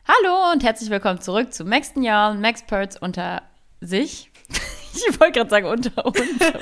Hallo und herzlich willkommen zurück zu Maxten Jahren, Maxperts unter sich. Ich wollte gerade sagen unter uns.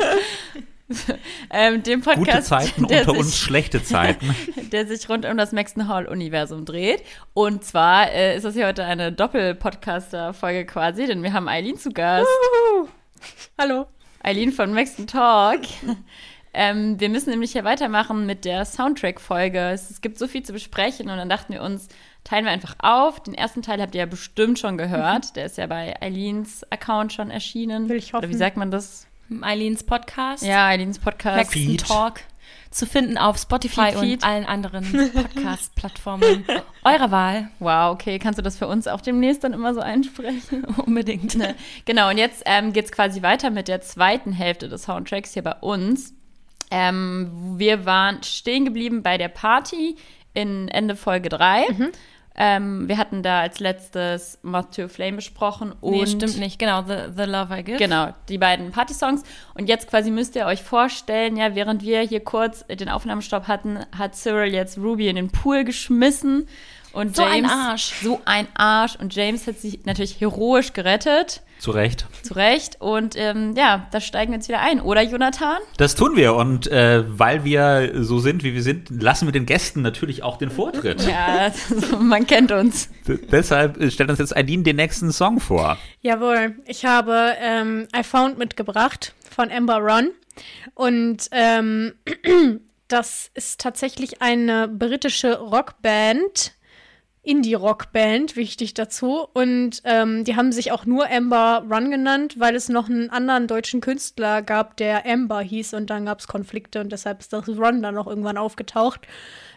Dem Podcast, gute Zeiten unter uns, schlechte Zeiten. Der sich rund um das Maxten Hall-Universum dreht. Und zwar ist das hier heute eine Doppel-Podcaster-Folge quasi, denn wir haben Eileen zu Gast. Hallo. Eileen von Maxten Talk. Wir müssen nämlich hier weitermachen mit der Soundtrack-Folge. Es gibt so viel zu besprechen und dann dachten wir uns, teilen wir einfach auf. Den ersten Teil habt ihr ja bestimmt schon gehört. Der ist ja bei Eileens Account schon erschienen. Will ich hoffen. Oder wie sagt man das? Eileens Podcast. Ja, Eileens Podcast. Maxten Talk. Zu finden auf Spotify Feed. Und allen anderen Podcast-Plattformen eurer Wahl. Wow, okay. Kannst du das für uns auch demnächst dann immer so einsprechen? Unbedingt. Genau, und jetzt geht's quasi weiter mit der zweiten Hälfte des Soundtracks hier bei uns. Wir waren stehen geblieben bei der Party in Ende Folge 3. Wir hatten da als letztes Moth to a Flame besprochen. Und Nee, stimmt nicht. Genau, The Love I Give. Genau, die beiden Party-Songs. Und jetzt quasi müsst ihr euch vorstellen, ja, während wir hier kurz den Aufnahmestopp hatten, hat Cyril jetzt Ruby in den Pool geschmissen. Und So James, ein Arsch. So ein Arsch. Und James hat sich natürlich heroisch gerettet. Zu Recht. Und ja, da steigen wir jetzt wieder ein. Oder, Jonathan? Das tun wir. Und weil wir so sind, wie wir sind, lassen wir den Gästen natürlich auch den Vortritt. Ja, man kennt uns. Deshalb stellt uns jetzt Eileen den nächsten Song vor. Jawohl. Ich habe I Found mitgebracht von Amber Run. Und das ist tatsächlich eine britische Rockband. Indie-Rock-Band, wichtig dazu. Und die haben sich auch nur Amber Run genannt, weil es noch einen anderen deutschen Künstler gab, der Amber hieß. Und dann gab es Konflikte und deshalb ist das Run dann noch irgendwann aufgetaucht.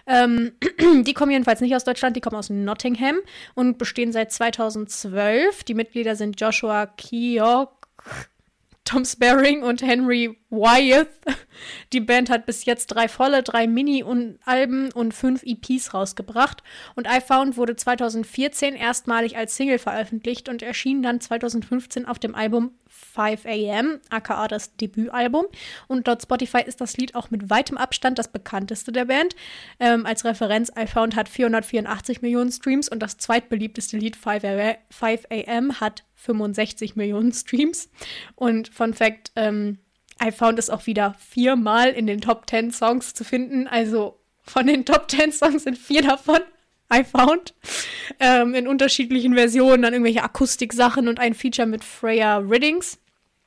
Die kommen jedenfalls nicht aus Deutschland, die kommen aus Nottingham und bestehen seit 2012. Die Mitglieder sind Joshua Keogh, Tom Sparring und Henry Wyeth. Die Band hat bis jetzt 3 volle, 3 Mini-Alben und 5 EPs rausgebracht. Und I Found wurde 2014 erstmalig als Single veröffentlicht und erschien dann 2015 auf dem Album 5 AM, aka das Debütalbum. Und laut Spotify ist das Lied auch mit weitem Abstand das bekannteste der Band. Als Referenz, I Found hat 484 Millionen Streams und das zweitbeliebteste Lied 5 AM hat 65 Millionen Streams. Und Fun Fact, I Found ist auch wieder 4-mal in den Top 10 Songs zu finden. Also von den Top 10 Songs sind 4 davon I Found. In unterschiedlichen Versionen, dann irgendwelche Akustiksachen und ein Feature mit Freya Riddings.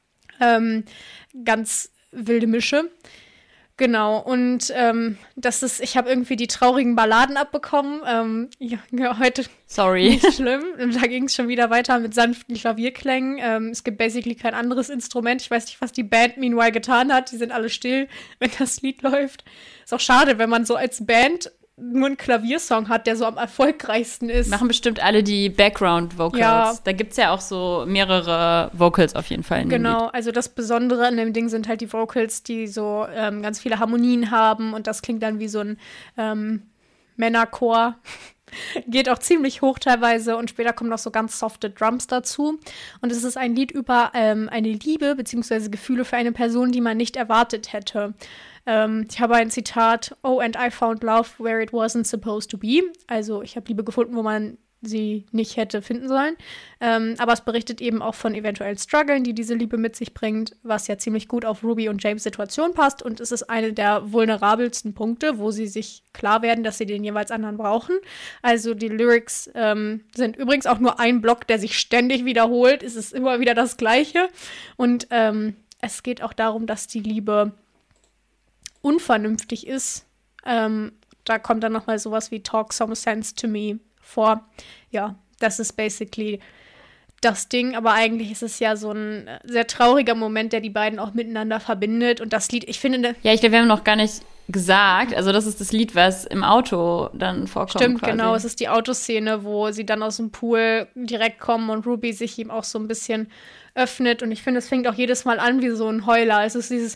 Ganz wilde Mische. Genau, und ich habe irgendwie die traurigen Balladen abbekommen. Ja, heute Sorry. nicht schlimm. Und da ging es schon wieder weiter mit sanften Klavierklängen. Es gibt basically kein anderes Instrument. Ich weiß nicht, was die Band meanwhile getan hat. Die sind alle still, wenn das Lied läuft. Ist auch schade, wenn man so als Band nur einen Klaviersong hat, der so am erfolgreichsten ist. Machen bestimmt alle die Background-Vocals. Ja. Da gibt es ja auch so mehrere Vocals auf jeden Fall in dem Genau, Lied. also das Besondere an dem Ding sind halt die Vocals, die so ganz viele Harmonien haben und das klingt dann wie so ein Männerchor. Geht auch ziemlich hoch teilweise und später kommen noch so ganz softe Drums dazu. Und es ist ein Lied über eine Liebe bzw. Gefühle für eine Person, die man nicht erwartet hätte. Ich habe ein Zitat: Oh, and I found love where it wasn't supposed to be. Also ich habe Liebe gefunden, wo man sie nicht hätte finden sollen. Aber es berichtet eben auch von eventuellen Struggeln, die diese Liebe mit sich bringt, was ja ziemlich gut auf Ruby und James' Situation passt. Und es ist eine der vulnerabelsten Punkte, wo sie sich klar werden, dass sie den jeweils anderen brauchen. Also die Lyrics sind übrigens auch nur ein Block, der sich ständig wiederholt. Es ist immer wieder das Gleiche. Und es geht auch darum, dass die Liebe unvernünftig ist. Da kommt dann nochmal sowas wie Talk some sense to me vor. Ja, das ist basically das Ding, aber eigentlich ist es ja so ein sehr trauriger Moment, der die beiden auch miteinander verbindet. Und das Lied, ich finde... Ja, ich glaube, wir haben noch gar nicht gesagt, also das ist das Lied, was im Auto dann vorkommt. Stimmt, quasi. genau, es ist die Autoszene, wo sie dann aus dem Pool direkt kommen und Ruby sich ihm auch so ein bisschen öffnet. Und ich finde, es fängt auch jedes Mal an wie so ein Heuler. Es ist dieses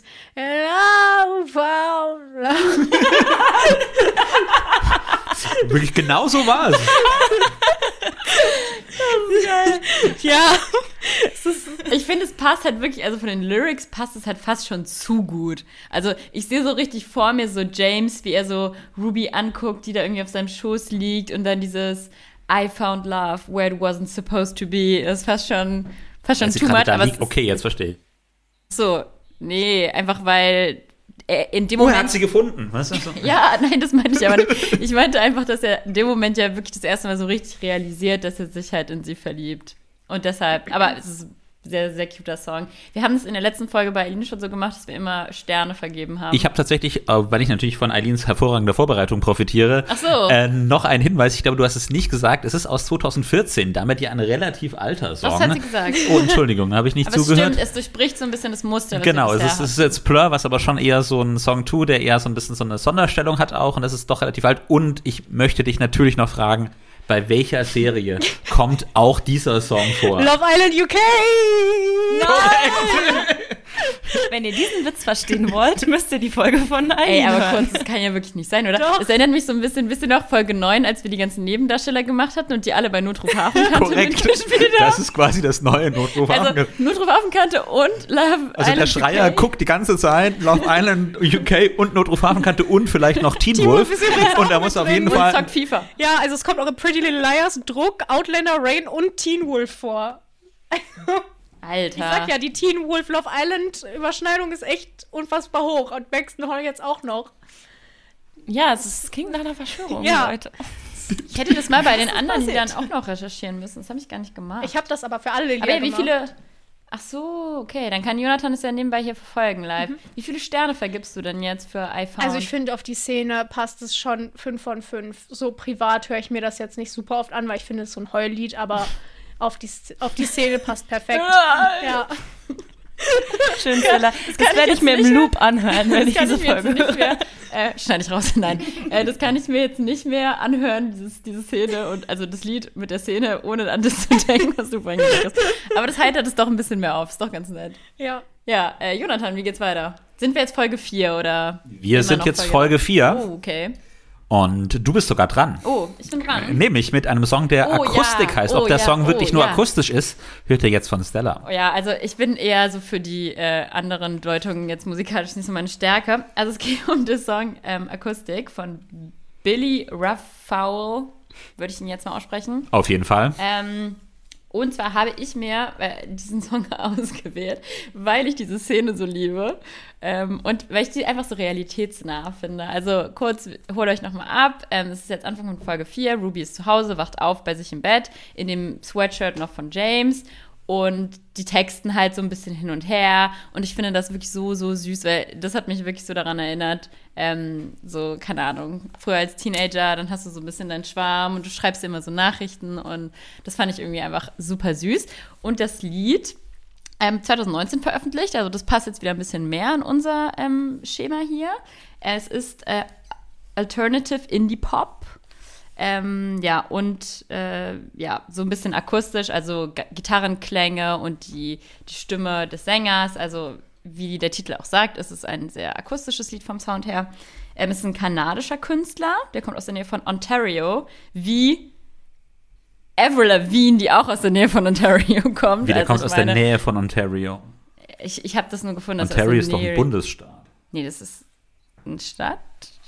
Wirklich genau so war es. Ja. Ich finde, es passt halt wirklich, also von den Lyrics passt es halt fast schon zu gut. Also ich sehe so richtig vor mir so James, wie er so Ruby anguckt, die da irgendwie auf seinem Schoß liegt und dann dieses I found love where it wasn't supposed to be. Das ist fast schon too much. Aber okay, jetzt verstehe ich. So, nee, einfach weil in dem Moment. Er hat sie gefunden. Was ist das so? Ja, nein, das meinte ich aber nicht. Ich meinte einfach, dass er in dem Moment ja wirklich das erste Mal so richtig realisiert, dass er sich halt in sie verliebt. Und deshalb, aber es ist ein sehr, sehr cuter Song. Wir haben es in der letzten Folge bei Eileen schon so gemacht, dass wir immer Sterne vergeben haben. Ich habe tatsächlich, weil ich natürlich von Eileens hervorragender Vorbereitung profitiere, noch einen Hinweis. Ich glaube, du hast es nicht gesagt. Es ist aus 2014, damit ja ein relativ alter Song. Das hat sie gesagt. Oh, Entschuldigung, habe ich nicht aber zugehört. Stimmt, es durchbricht so ein bisschen das Muster. Genau, es ist jetzt Blur, was aber schon eher so ein Song 2, der eher so ein bisschen so eine Sonderstellung hat auch. Und das ist doch relativ alt. Und ich möchte dich natürlich noch fragen, bei welcher Serie kommt auch dieser Song vor? Love Island UK! Nein! Wenn ihr diesen Witz verstehen wollt, müsst ihr die Folge von Eileen aber hören. kurz, das kann ja wirklich nicht sein, oder? Doch. Das erinnert mich so ein bisschen, wisst ihr noch, Folge 9, als wir die ganzen Nebendarsteller gemacht hatten und die alle bei Notruf Hafenkante Korrekt, mitgespielt haben. das ist quasi das neue Notruf Also Hafenkante. Notruf Hafenkante und Love Also der Island Schreier UK. guckt die ganze Zeit Love Island UK und Notruf Hafenkante und vielleicht noch Teen Wolf. ist übrigens Und da auch muss mit auf jeden drin. Und Fall... zockt FIFA. Ja, also es kommt auch in Pretty Little Liars, Druck, Outlander, Rain und Teen Wolf vor. Alter. Ich sag ja, die Teen Wolf Love Island Überschneidung ist echt unfassbar hoch. Und Baxton Hall jetzt auch noch. Ja, es klingt nach einer Verschwörung, Ja. Leute. Ich hätte das mal bei den anderen passiert? Liedern auch noch recherchieren müssen. Das habe ich gar nicht gemacht. Ich habe das aber für alle Lieder Aber wie gemacht. viele... Ach so, okay. Dann kann Jonathan es ja nebenbei hier verfolgen live. Wie viele Sterne vergibst du denn jetzt für iPhone? Also ich finde, auf die Szene passt es schon 5 von 5. So privat höre ich mir das jetzt nicht super oft an, weil ich finde, es ist so ein Heullied, aber auf die Szene passt perfekt. Ja. Schön, Stella. Das werde ich mir im Loop anhören, wenn ich kann diese ich mir jetzt Folge nicht mehr, schneide ich raus, nein. Das kann ich mir jetzt nicht mehr anhören, diese Szene und also das Lied mit der Szene, ohne an das zu denken, was du vorhin gesagt hast. Aber das heitert es doch ein bisschen mehr auf, ist doch ganz nett. Ja. Ja, Jonathan, wie geht's weiter? Sind wir jetzt Folge 4 oder? Wir immer sind noch jetzt Folge 4 Oh, okay. und du bist sogar dran. Oh, ich bin dran. Nämlich mit einem Song, der Oh, Akustik ja. heißt. Oh, Ob der ja. Song wirklich Oh, nur ja. akustisch ist, hört ihr jetzt von Stella. Oh ja, also ich bin eher so für die anderen Deutungen jetzt musikalisch nicht so meine Stärke. Also es geht um den Song Akustik von Billy Rufffowl, würde ich ihn jetzt mal aussprechen. Auf jeden Fall. Und zwar habe ich mir diesen Song ausgewählt, weil ich diese Szene so liebe und weil ich die einfach so realitätsnah finde. Also kurz, holt euch nochmal ab. Es ist jetzt Anfang von Folge 4. Ruby ist zu Hause, wacht auf bei sich im Bett, in dem Sweatshirt noch von James. Und die texten halt so ein bisschen hin und her. Und ich finde das wirklich so, so süß, weil das hat mich wirklich so daran erinnert, so, keine Ahnung, früher als Teenager, dann hast du so ein bisschen deinen Schwarm und du schreibst dir immer so Nachrichten und das fand ich irgendwie einfach super süß. Und das Lied 2019 veröffentlicht, also das passt jetzt wieder ein bisschen mehr in unser Schema hier. Es ist Alternative Indie Pop. Ja, und ja, so ein bisschen akustisch, also Gitarrenklänge und die Stimme des Sängers, also wie der Titel auch sagt, ist es ein sehr akustisches Lied vom Sound her. Es ist ein kanadischer Künstler, der kommt aus der Nähe von Ontario, wie Avril Lavigne, die auch aus der Nähe von Ontario kommt. Wie der Also kommt ich aus der meine, Nähe von Ontario. Ich habe das nur gefunden, dass Ontario aus ist der doch ein Nähe. Bundesstaat. Nee, das ist ein Staat.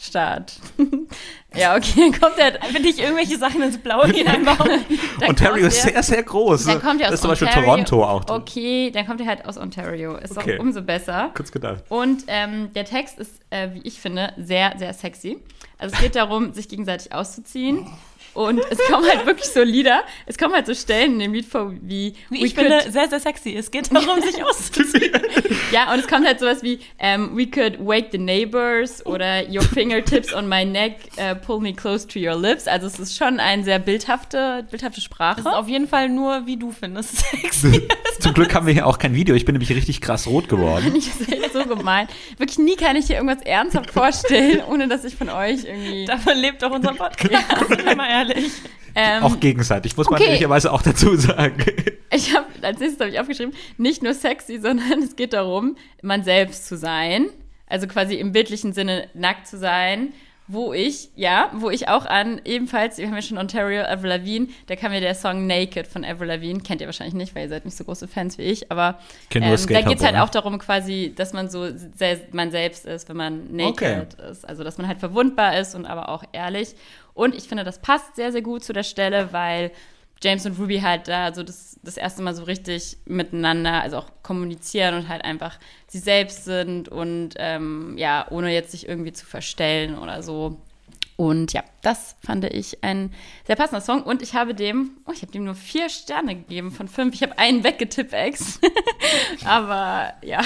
Ja, okay, dann kommt der. Wenn ich irgendwelche Sachen ins Blaue hineinbaue. Dann Ontario kommt ist der- sehr, sehr groß. Dann kommt er das aus ist zum Beispiel Ontario. Toronto auch drin. Okay, dann kommt er halt aus Ontario. Ist Okay. auch umso besser. Kurz gedacht. Und der Text ist, wie ich finde, sehr, sehr sexy. Also es geht darum, sich gegenseitig auszuziehen. Und es kommen halt wirklich so Lieder, es kommen halt so Stellen in dem Lied vor, wie Ich finde, sehr, sehr sexy. Es geht darum, sich auszuziehen. Ja, und es kommt halt sowas wie We could wake the neighbors oder Your fingertips on my neck, pull me close to your lips. Also es ist schon eine sehr bildhafte Sprache. Das ist auf jeden Fall nur, wie du findest, sexy. Zum Glück haben wir hier auch kein Video. Ich bin nämlich richtig krass rot geworden. Das ist echt so gemein. Wirklich nie kann ich hier irgendwas ernsthaft vorstellen, ohne dass ich von euch irgendwie... Davon lebt doch unser Podcast. Sind wir mal ehrlich. Auch gegenseitig, muss man okay. ehrlicherweise auch dazu sagen. Als nächstes habe ich aufgeschrieben, nicht nur sexy, sondern es geht darum, man selbst zu sein. Also quasi im bildlichen Sinne nackt zu sein Wo ich auch an, ebenfalls, wir haben ja schon Ontario, Avril Lavigne, da kam ja der Song Naked von Avril Lavigne, kennt ihr wahrscheinlich nicht, weil ihr seid nicht so große Fans wie ich, aber da geht es halt auch darum quasi, dass man so man selbst ist, wenn man naked ist. Also, dass man halt verwundbar ist und aber auch ehrlich. Und ich finde, das passt sehr, sehr gut zu der Stelle, weil James und Ruby halt da so das erste Mal so richtig miteinander, also auch kommunizieren und halt einfach sie selbst sind und ohne jetzt sich irgendwie zu verstellen oder so. Und ja, das fand ich ein sehr passender Song. Und ich habe dem nur 4 Sterne gegeben von 5. Ich habe einen weggetippt, Ex. Aber ja.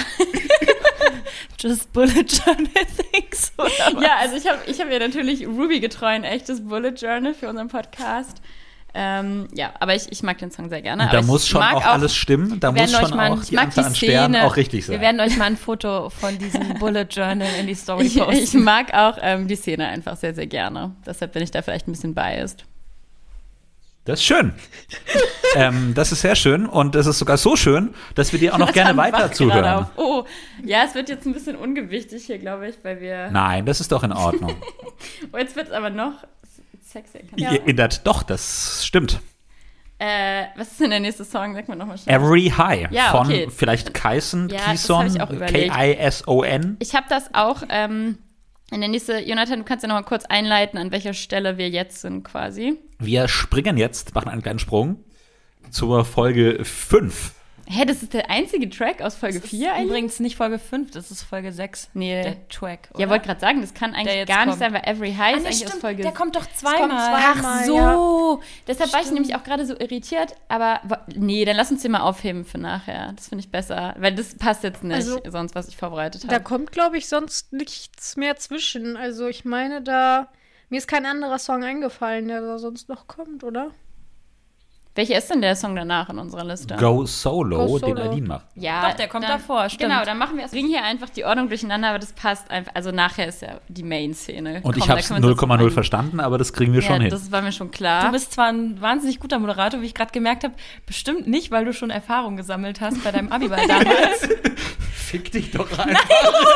Just Bullet Journal Things, oder was? Ja, also ich hab ja natürlich Ruby getreu ein echtes Bullet Journal für unseren Podcast. Aber ich mag den Song sehr gerne. Da muss schon auch alles stimmen. Da muss schon auch die Anzahl an Sternen auch richtig sein. Wir werden euch mal ein Foto von diesem Bullet Journal in die Story posten. Ich mag auch die Szene einfach sehr, sehr gerne. Deshalb bin ich da vielleicht ein bisschen biased. Das ist schön. Das ist sehr schön. Und es ist sogar so schön, dass wir dir auch noch gerne weiter zuhören. Oh, ja, es wird jetzt ein bisschen ungewichtig hier, glaube ich, weil wir... Nein, das ist doch in Ordnung. Jetzt wird es aber noch... sexy. Doch, das stimmt. Was ist denn der nächste Song? Sag mal nochmal schnell. Every High von okay. vielleicht Kison, Kison, K-I-S-O-N. Ich habe das auch in der nächste, Jonathan, du kannst ja nochmal kurz einleiten, an welcher Stelle wir jetzt sind quasi. Wir springen jetzt, machen einen kleinen Sprung zur Folge 5. Hä, das ist der einzige Track aus Folge 4 eigentlich? Übrigens nicht Folge 5, das ist Folge 6. Nee. Der Track, oder? Ja, wollte gerade sagen, das kann eigentlich gar nicht sein, weil Every High ist eigentlich aus Folge... Der kommt doch zweimal. Ach so. Ja. Deshalb war ich nämlich auch gerade so irritiert. Aber nee, dann lass uns den mal aufheben für nachher. Das finde ich besser. Weil das passt jetzt nicht, sonst, was ich vorbereitet habe. Da kommt, glaube ich, sonst nichts mehr zwischen. Also ich meine, mir ist kein anderer Song eingefallen, der da sonst noch kommt, oder? Welcher ist denn der Song danach in unserer Liste? Go Solo, den Aline macht. Ja, doch, der kommt davor, stimmt. Genau, dann machen wir bringen hier einfach die Ordnung durcheinander, aber das passt einfach. Also nachher ist ja die Main-Szene. Und ich habe es 0,0 verstanden, aber das kriegen wir schon hin. Das war mir schon klar. Du bist zwar ein wahnsinnig guter Moderator, wie ich gerade gemerkt habe, bestimmt nicht, weil du schon Erfahrung gesammelt hast bei deinem Abiball damals. Fick dich doch einfach.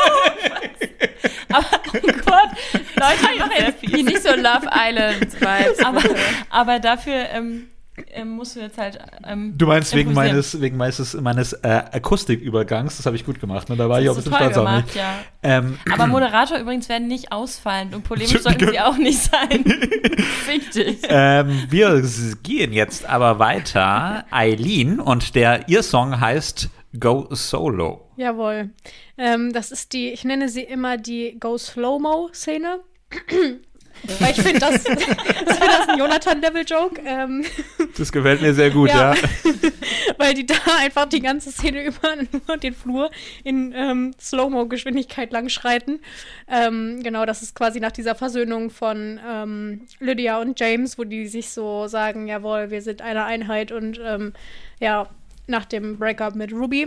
Aber, oh Gott, Leute, machen jetzt die nicht so Love Island-Vibes. Aber dafür musst du jetzt halt Du meinst wegen meines Akustikübergangs, das habe ich gut gemacht, ne? Da war ich auch ein bisschen stolz auf mich. Ja. Aber Moderator übrigens werden nicht ausfallend und polemisch sollten sie auch nicht sein. Fick dich. Wir gehen jetzt aber weiter. Eileen und ihr Song heißt Go Solo. Jawohl. Das ist ich nenne sie immer die Go Slow-Mo-Szene. Weil ich finde, das ein Jonathan-Level-Joke. Das gefällt mir sehr gut, ja. Weil die da einfach die ganze Szene über nur den Flur in Slow-Mo-Geschwindigkeit langschreiten. Genau, das ist quasi nach dieser Versöhnung von Lydia und James, wo die sich so sagen, jawohl, wir sind eine Einheit und nach dem Breakup mit Ruby.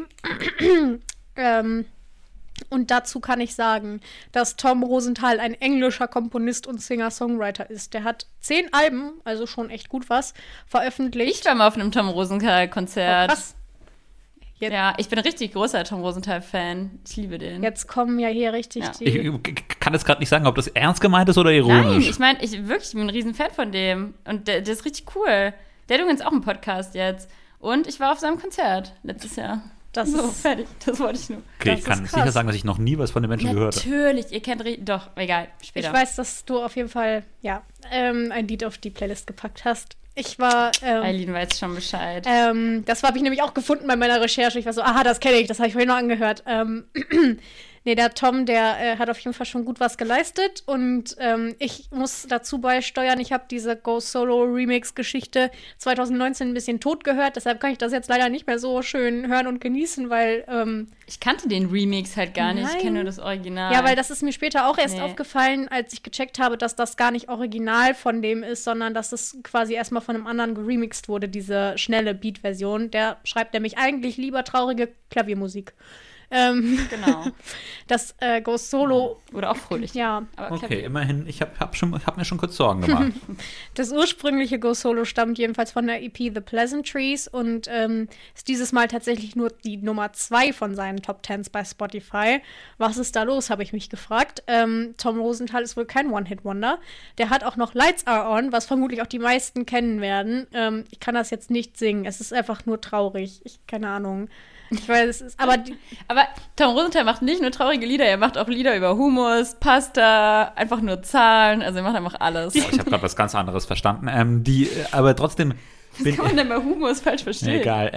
Und dazu kann ich sagen, dass Tom Rosenthal ein englischer Komponist und Singer-Songwriter ist. Der hat 10 Alben, also schon echt gut was, veröffentlicht. Ich war mal auf einem Tom Rosenthal-Konzert. Oh, krass. Ja, ich bin ein richtig großer Tom Rosenthal-Fan. Ich liebe den. Jetzt kommen ja hier richtig die... Ich kann jetzt gerade nicht sagen, ob das ernst gemeint ist oder ironisch. Nein, ich meine, ich bin ein riesen Fan von dem. Und der ist richtig cool. Der hat übrigens auch einen Podcast jetzt. Und ich war auf seinem Konzert letztes Jahr. Das ist fertig. Das wollte ich nur. Okay, ich kann sicher sagen, dass ich noch nie was von den Menschen gehört habe. Natürlich, ihr kennt doch, egal, später. Ich weiß, dass du auf jeden Fall, ein Lied auf die Playlist gepackt hast. Ich war, Eileen weiß schon Bescheid. Das habe ich nämlich auch gefunden bei meiner Recherche. Ich war so, aha, das kenne ich, das habe ich vorhin noch angehört. Nee, der Tom, der hat auf jeden Fall schon gut was geleistet und ich muss dazu beisteuern, ich habe diese Go Solo Remix-Geschichte 2019 ein bisschen tot gehört, deshalb kann ich das jetzt leider nicht mehr so schön hören und genießen, weil ich kannte den Remix halt gar nicht, ich kenne nur das Original. Ja, weil das ist mir später auch erst aufgefallen, als ich gecheckt habe, dass das gar nicht original von dem ist, sondern dass das quasi erstmal von einem anderen geremixed wurde, diese schnelle Beat-Version. Der schreibt nämlich eigentlich lieber traurige Klaviermusik. Genau. Das Ghost Solo. Oder auch fröhlich. Ja. Aber Okay, Klavier. immerhin, ich hab mir schon kurz Sorgen gemacht. Das ursprüngliche Ghost Solo stammt jedenfalls von der EP The Pleasantries und ist dieses Mal tatsächlich nur die Nummer 2 von seinen Top 10s bei Spotify. Was ist da los, habe ich mich gefragt. Tom Rosenthal ist wohl kein One-Hit-Wonder. Der hat auch noch Lights Are On, was vermutlich auch die meisten kennen werden. Ich kann das jetzt nicht singen. Es ist einfach nur traurig. Keine Ahnung. Ich weiß, es ist, aber Tom Rosenthal macht nicht nur traurige Lieder, er macht auch Lieder über Hummus, Pasta, einfach nur Zahlen, also er macht einfach alles. Ich habe gerade was ganz anderes verstanden. Aber trotzdem. Was kann man denn bei Hummus falsch verstehen? Egal.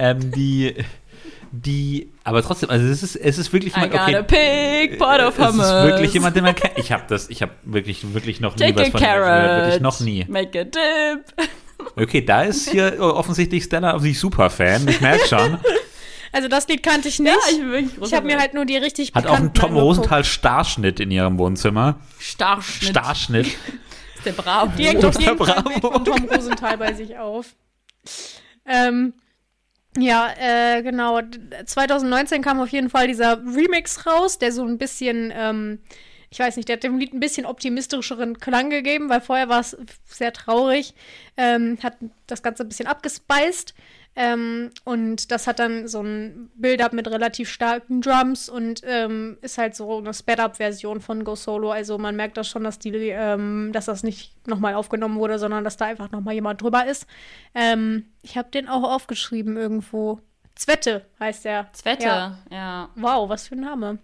Aber trotzdem, also es ist wirklich I got a pig pot of hummus. Es ist wirklich jemand, den man kennt. Ich habe wirklich noch nie was von ihm gehört. Wirklich noch nie. Make a dip. Okay, da ist hier offensichtlich Stella sich super Fan. Ich merke schon. Also das Lied kannte ich nicht. Ja, ich bin wirklich großer Ich habe mir Fan. halt nur die richtig Hat auch bekannten einen Tom angeguckt. Rosenthal Starschnitt in ihrem Wohnzimmer. Starschnitt. Starschnitt. Ist der Bravo. Die hängt auf jeden Fall ein Bravo. Bild von Tom Rosenthal bei sich auf. Genau. 2019 kam auf jeden Fall dieser Remix raus, der so ein bisschen, ich weiß nicht, der hat dem Lied ein bisschen optimistischeren Klang gegeben, weil vorher war es sehr traurig. Hat das Ganze ein bisschen abgespeist. Und das hat dann so ein Build-up mit relativ starken Drums und ist halt so eine Sped-Up-Version von Go Solo. Also man merkt das schon, dass dass das nicht nochmal aufgenommen wurde, sondern dass da einfach nochmal jemand drüber ist. Ich habe den auch aufgeschrieben irgendwo. Zwette heißt der. Zwette, ja. Wow, was für ein Name.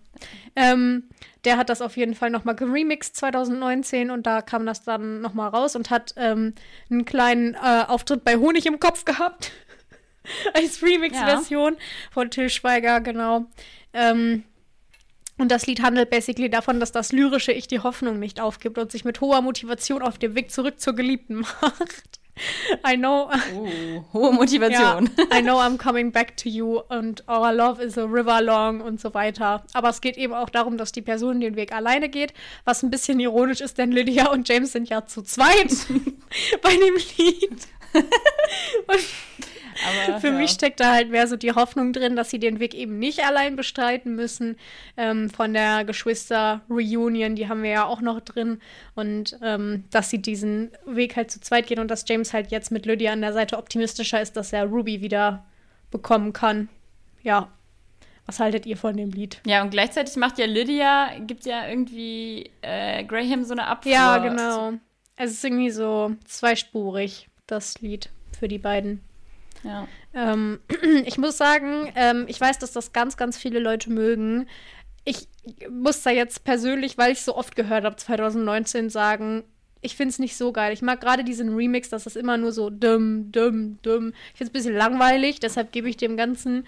Der hat das auf jeden Fall nochmal geremixed 2019 und da kam das dann nochmal raus und hat einen kleinen Auftritt bei Honig im Kopf gehabt. Als Remix-Version von Til Schweiger, genau. Und das Lied handelt basically davon, dass das lyrische Ich die Hoffnung nicht aufgibt und sich mit hoher Motivation auf dem Weg zurück zur Geliebten macht. I know. Hohe Motivation. Ja, I know I'm coming back to you and our love is a river long und so weiter. Aber es geht eben auch darum, dass die Person den Weg alleine geht, was ein bisschen ironisch ist, denn Lydia und James sind ja zu zweit bei dem Lied. Und Aber, für mich steckt da halt mehr so die Hoffnung drin, dass sie den Weg eben nicht allein bestreiten müssen. Von der Geschwister-Reunion, die haben wir ja auch noch drin. Und dass sie diesen Weg halt zu zweit gehen und dass James halt jetzt mit Lydia an der Seite optimistischer ist, dass er Ruby wieder bekommen kann. Ja. Was haltet ihr von dem Lied? Ja, und gleichzeitig gibt ja irgendwie Graham so eine Abfuhr. Ja, genau. Es ist irgendwie so zweispurig, das Lied für die beiden. Ja. Ich muss sagen, ich weiß, dass das ganz, ganz viele Leute mögen. Ich muss da jetzt persönlich, weil ich es so oft gehört habe, 2019 sagen, ich finde es nicht so geil. Ich mag gerade diesen Remix, dass das immer nur so dumm, dumm, dumm. Ich finde es ein bisschen langweilig, deshalb gebe ich dem Ganzen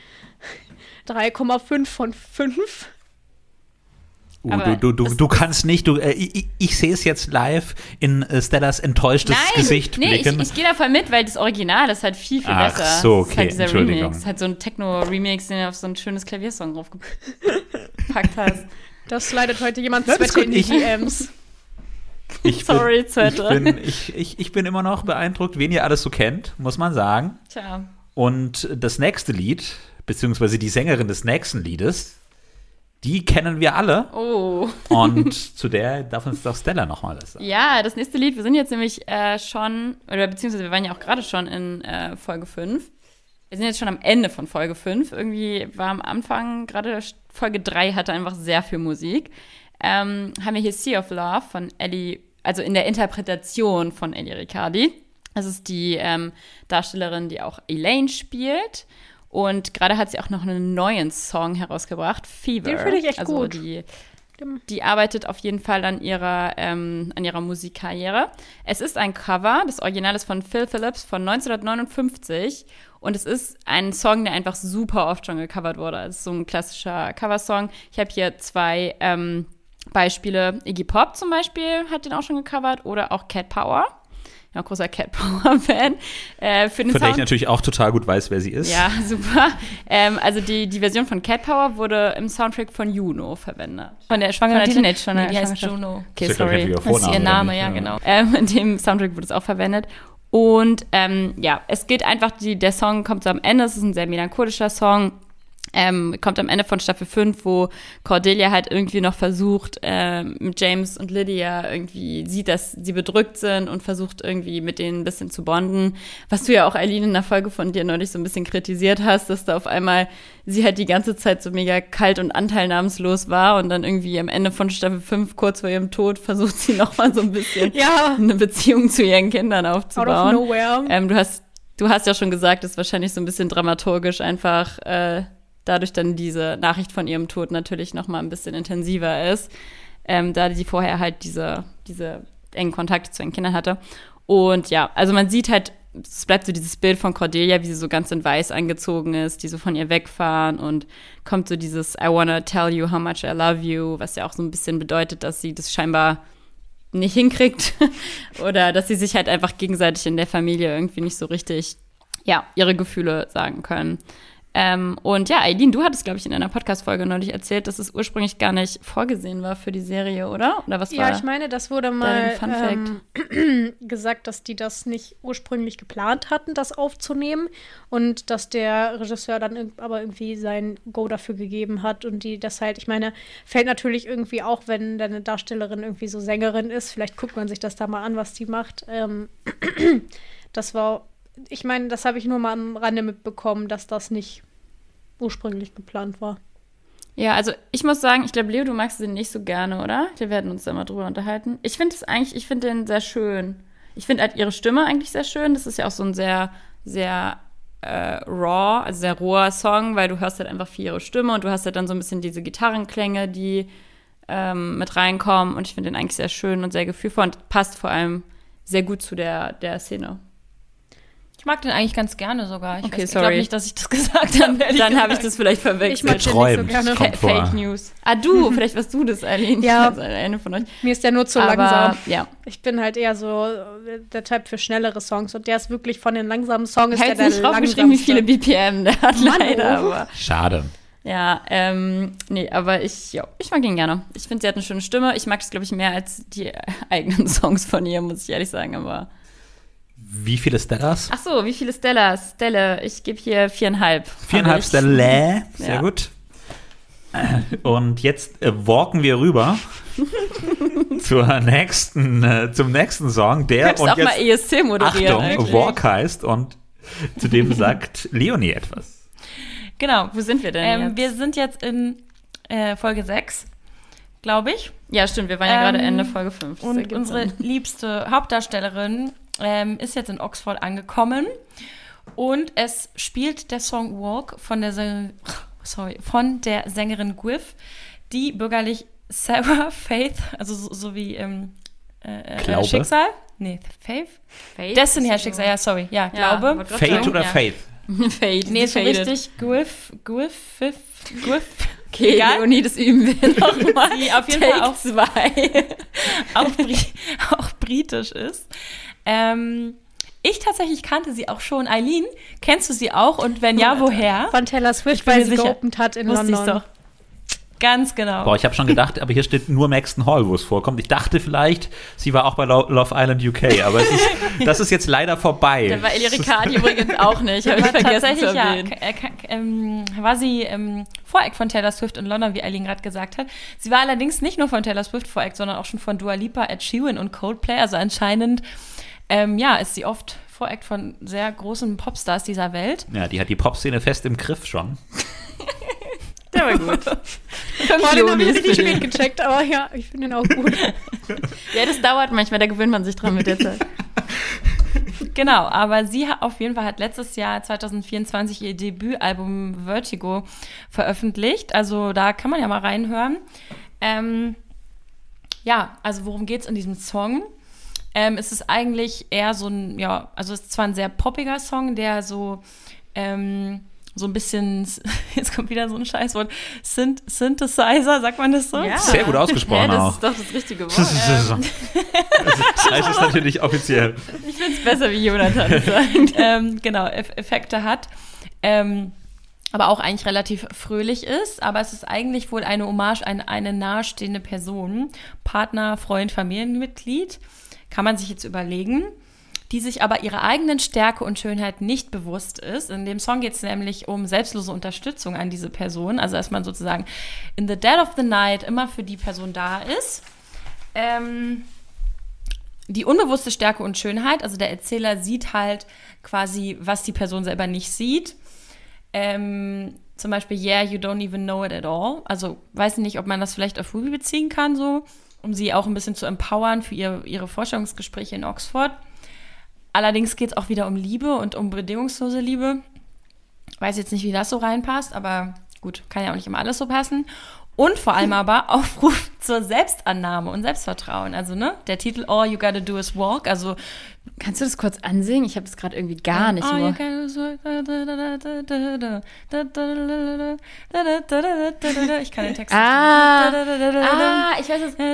3,5 von 5. Du kannst nicht, ich sehe es jetzt live in Stellas enttäuschtes Gesicht blicken. Ich gehe da voll mit, weil das Original ist halt viel, viel Ach besser. so, okay, das ist halt dieser Entschuldigung. Remix. Das ist halt so ein Techno-Remix, den du auf so ein schönes Klaviersong draufgepackt hast. Das leidet heute jemand Das ist Zwette gut, in die DMs. Sorry, Zwette. Ich bin immer noch beeindruckt, wen ihr alles so kennt, muss man sagen. Tja. Und das nächste Lied, beziehungsweise die Sängerin des nächsten Liedes, die kennen wir alle. Oh. Und zu der darf uns doch Stella noch mal was sagen. Ja, das nächste Lied, wir sind jetzt nämlich beziehungsweise wir waren ja auch gerade schon in Folge 5. Wir sind jetzt schon am Ende von Folge 5. Irgendwie war am Anfang, gerade Folge 3 hatte einfach sehr viel Musik. Haben wir hier Sea of Love von Ellie, also in der Interpretation von Ellie Riccardi. Das ist die Darstellerin, die auch Elaine spielt. Und gerade hat sie auch noch einen neuen Song herausgebracht, Fever. Den finde ich echt also gut. Die arbeitet auf jeden Fall an ihrer Musikkarriere. Es ist ein Cover, das Original ist von Phil Phillips von 1959 und es ist ein Song, der einfach super oft schon gecovert wurde. Es ist so ein klassischer Coversong. Ich habe hier 2 Beispiele. Iggy Pop zum Beispiel hat den auch schon gecovert oder auch Cat Power. Ja, großer Cat Power-Fan. Von der ich natürlich auch total gut weiß, wer sie ist. Ja, super. Also die Version von Cat Power wurde im Soundtrack von Juno verwendet. Von der schwangeren Teenage. Die heißt Juno. Okay, Das ist ja, glaub ich, sorry. ein Das ist ihr Vorname, Name, oder ja, nicht? genau. In dem Soundtrack wurde es auch verwendet. Und ja, es geht einfach, der Song kommt so am Ende, es ist ein sehr melancholischer Song. kommt am Ende von Staffel 5, wo Cordelia halt irgendwie noch versucht, mit James und Lydia irgendwie sieht, dass sie bedrückt sind und versucht irgendwie mit denen ein bisschen zu bonden. Was du ja auch, Eileen, in der Folge von dir neulich so ein bisschen kritisiert hast, dass da auf einmal sie halt die ganze Zeit so mega kalt und anteilnahmslos war und dann irgendwie am Ende von Staffel 5, kurz vor ihrem Tod, versucht sie noch mal so ein bisschen eine Beziehung zu ihren Kindern aufzubauen. Out of nowhere. Du hast ja schon gesagt, dass wahrscheinlich so ein bisschen dramaturgisch einfach dadurch dann diese Nachricht von ihrem Tod natürlich noch mal ein bisschen intensiver ist, da sie vorher halt diese engen Kontakte zu ihren Kindern hatte. Und ja, also man sieht halt, es bleibt so dieses Bild von Cordelia, wie sie so ganz in weiß angezogen ist, die so von ihr wegfahren und kommt so dieses I wanna tell you how much I love you, was ja auch so ein bisschen bedeutet, dass sie das scheinbar nicht hinkriegt oder dass sie sich halt einfach gegenseitig in der Familie irgendwie nicht so richtig, ihre Gefühle sagen können. Und ja, Eileen, du hattest, glaube ich, in einer Podcast-Folge neulich erzählt, dass es ursprünglich gar nicht vorgesehen war für die Serie, oder? Oder was war Ja, ich meine, das wurde mal gesagt, dass die das nicht ursprünglich geplant hatten, das aufzunehmen und dass der Regisseur dann aber irgendwie sein Go dafür gegeben hat und die das halt, ich meine, fällt natürlich irgendwie auch, wenn deine Darstellerin irgendwie so Sängerin ist, vielleicht guckt man sich das da mal an, was die macht. Das war, ich meine, das habe ich nur mal am Rande mitbekommen, dass das nicht ursprünglich geplant war. Ja, also ich muss sagen, ich glaube, Leo, du magst den nicht so gerne, oder? Wir werden uns da mal drüber unterhalten. Ich finde den sehr schön. Ich finde halt ihre Stimme eigentlich sehr schön. Das ist ja auch so ein sehr, sehr raw, also sehr roher Song, weil du hörst halt einfach viel ihre Stimme und du hast halt dann so ein bisschen diese Gitarrenklänge, die mit reinkommen. Und ich finde den eigentlich sehr schön und sehr gefühlvoll und passt vor allem sehr gut zu der Szene. Ich mag den eigentlich ganz gerne sogar. Ich glaube nicht, dass ich das gesagt habe. Dann habe ich das vielleicht verwechselt. Ich mag den nicht so gerne. Fake News. Vielleicht warst du das, Eileen. Ja. Also eine von euch. Mir ist der nur zu langsam. Ja. Ich bin halt eher so der Typ für schnellere Songs und der ist wirklich von den langsamen Songs der nicht draufgeschrieben, wie viele BPM der hat, leider. Aber. Schade. Ja, aber ich mag ihn gerne. Ich finde, sie hat eine schöne Stimme. Ich mag es, glaube ich, mehr als die eigenen Songs von ihr, muss ich ehrlich sagen, aber wie viele Stellas? Ach so, wie viele Stellas? Stelle, ich gebe hier 4,5. 4,5 Stelle, sehr gut. Und jetzt walken wir rüber zum nächsten Song, der und jetzt auch mal ESC moderieren. Achtung, Walk heißt und zu dem sagt Leonie etwas. Genau. Wo sind wir denn jetzt? Wir sind jetzt in Folge 6, glaube ich. Ja, stimmt, wir waren ja gerade Ende Folge 5. Und unsere liebste Hauptdarstellerin ist jetzt in Oxford angekommen und es spielt der Song Walk von der Sängerin Gwyneth, die bürgerlich Sarah Faith, also so wie Schicksal? Nee, Faith? Destiny heißt Schicksal, Glaube. Fate oder Faith? Fate. Nee, ist so richtig Gwyneth. Okay, Leonie, das üben wir nochmal. Die auf jeden Fall auch britisch ist. Ich tatsächlich kannte sie auch schon. Eileen, kennst du sie auch? Und wenn ja, woher? Von Taylor Swift, weil sie geopend hat in London. Ich doch. Ganz genau. Boah, ich habe schon gedacht, aber hier steht nur Maxton Hall, wo es vorkommt. Ich dachte vielleicht, sie war auch bei Love Island UK, aber das ist jetzt leider vorbei. Da war Eli Riccardi übrigens auch nicht, habe ich vergessen zu erwähnen. War sie Voreck von Taylor Swift in London, wie Eileen gerade gesagt hat. Sie war allerdings nicht nur von Taylor Swift Voreck, sondern auch schon von Dua Lipa, Ed Sheeran und Coldplay. Also anscheinend ist sie oft Voreck von sehr großen Popstars dieser Welt. Ja, die hat die Popszene fest im Griff schon. Der war gut. Den habe ich nicht spät gecheckt, aber ja, ich finde den auch gut. Ja, das dauert manchmal, da gewöhnt man sich dran mit der Zeit. Genau, aber sie hat auf jeden Fall letztes Jahr 2024 ihr Debütalbum Vertigo veröffentlicht. Also da kann man ja mal reinhören. Also worum geht's in diesem Song? Es ist eigentlich eher so ein, es ist zwar ein sehr poppiger Song, der so ein bisschen, jetzt kommt wieder so ein Scheißwort, Synthesizer, sagt man das so? Ja. Sehr gut ausgesprochen das auch. ist doch das richtige Wort. Das heißt es natürlich offiziell. Ich finde es besser, wie Jonathan es sagt. Genau, Effekte hat. Aber auch eigentlich relativ fröhlich ist. Aber es ist eigentlich wohl eine Hommage an eine nahestehende Person. Partner, Freund, Familienmitglied. Kann man sich jetzt überlegen. die sich aber ihrer eigenen Stärke und Schönheit nicht bewusst ist. In dem Song geht es nämlich um selbstlose Unterstützung an diese Person. Also dass man sozusagen in the dead of the night immer für die Person da ist. Die unbewusste Stärke und Schönheit, also der Erzähler sieht halt quasi, was die Person selber nicht sieht. Zum Beispiel, yeah, you don't even know it at all. Also weiß nicht, ob man das vielleicht auf Ruby beziehen kann, so, um sie auch ein bisschen zu empowern für ihre Forschungsgespräche in Oxford. Allerdings geht es auch wieder um Liebe und um bedingungslose Liebe. Weiß jetzt nicht, wie das so reinpasst, aber gut, kann ja auch nicht immer alles so passen. Und vor allem aber Aufruf zur Selbstannahme und Selbstvertrauen. Also, ne, der Titel All You Gotta Do Is Walk, also Kannst du das kurz ansingen? Ich habe das gerade irgendwie gar nicht All nur. you gotta do is walk. Ich kann den Text nicht. Ich weiß es.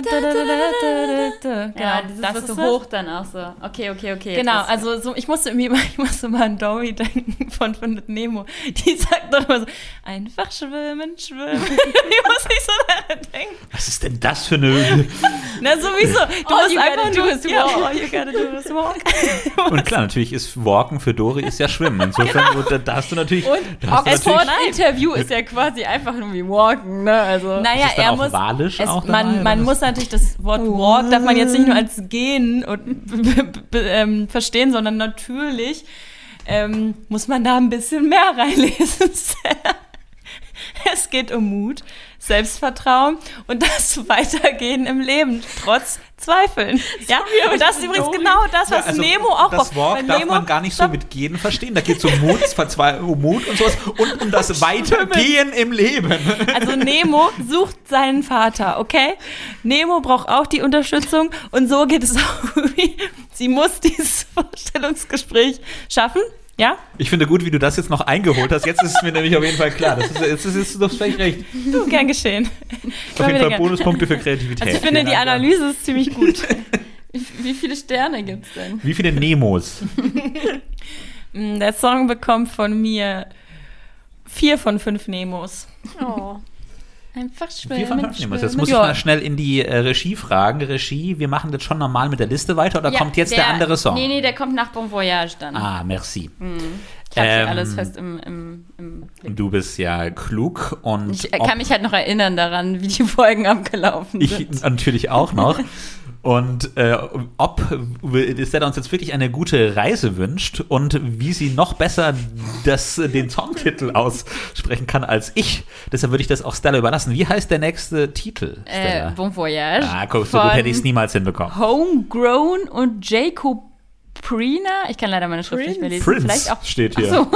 Ja, dieses das ist so ist hoch dann auch so. Okay. Genau, also so, ich musste mal an Dory denken von Findet Nemo. Die sagt doch immer so, einfach schwimmen. Die muss ich so daran denken. Was ist denn das für eine... Na sowieso, du All musst you einfach gotta do nur is walk. All you gotta do is walk. Und klar, natürlich ist Walken für Dori ist ja Schwimmen. Insofern, da hast du natürlich... Und da hast du Oxford-Interview ist ja quasi einfach nur wie walken, ne? Also. Naja, Ist das dann er auch muss. Walisch auch dabei, man oder? muss natürlich das Wort walk, darf man jetzt nicht nur als gehen und verstehen, sondern natürlich muss man da ein bisschen mehr reinlesen. Es geht um Mut, Selbstvertrauen und das Weitergehen im Leben, trotz Zweifeln. Ja? Und das ist übrigens genau das, was Nemo auch das Walk weil darf Nemo, man gar nicht so mit Gehen verstehen. Da geht es um Mut, um Mut und sowas und um das Weitergehen im Leben. Also Nemo sucht seinen Vater, okay? Nemo braucht auch die Unterstützung und so geht es auch. Sie muss dieses Vorstellungsgespräch schaffen. Ja? Ich finde gut, wie du das jetzt noch eingeholt hast. Jetzt ist es mir nämlich auf jeden Fall klar. Jetzt ist du völlig recht. Du, gern geschehen. Auf jeden Fall Bonuspunkte für Kreativität. Also ich finde, die Analyse ist ziemlich gut. Wie viele Sterne gibt's denn? Wie viele Nemos? Der Song bekommt von mir 4 von 5 Nemos. Oh. Einfach 4 von schwimmen. 5 Nemos. Jetzt muss ich mal schnell in die Regie fragen. Regie, wir machen das schon normal mit der Liste weiter oder kommt jetzt der andere Song? Nee, der kommt nach Bon Voyage dann. Ah, merci. Ich habe hier alles fest im Blick. Du bist ja klug und Ich kann mich halt noch erinnern daran, wie die Folgen abgelaufen sind. ich natürlich auch noch. Und ob Stella uns jetzt wirklich eine gute Reise wünscht und wie sie noch besser den Songtitel aussprechen kann als ich. Deshalb würde ich das auch Stella überlassen. Wie heißt der nächste Titel, Stella? Bon Voyage. Ah, guck, so gut hätte ich es niemals hinbekommen. Homegrown und Jacob Prina. Ich kann leider meine Schrift nicht mehr lesen. Prince Vielleicht auch. steht hier. Ach so.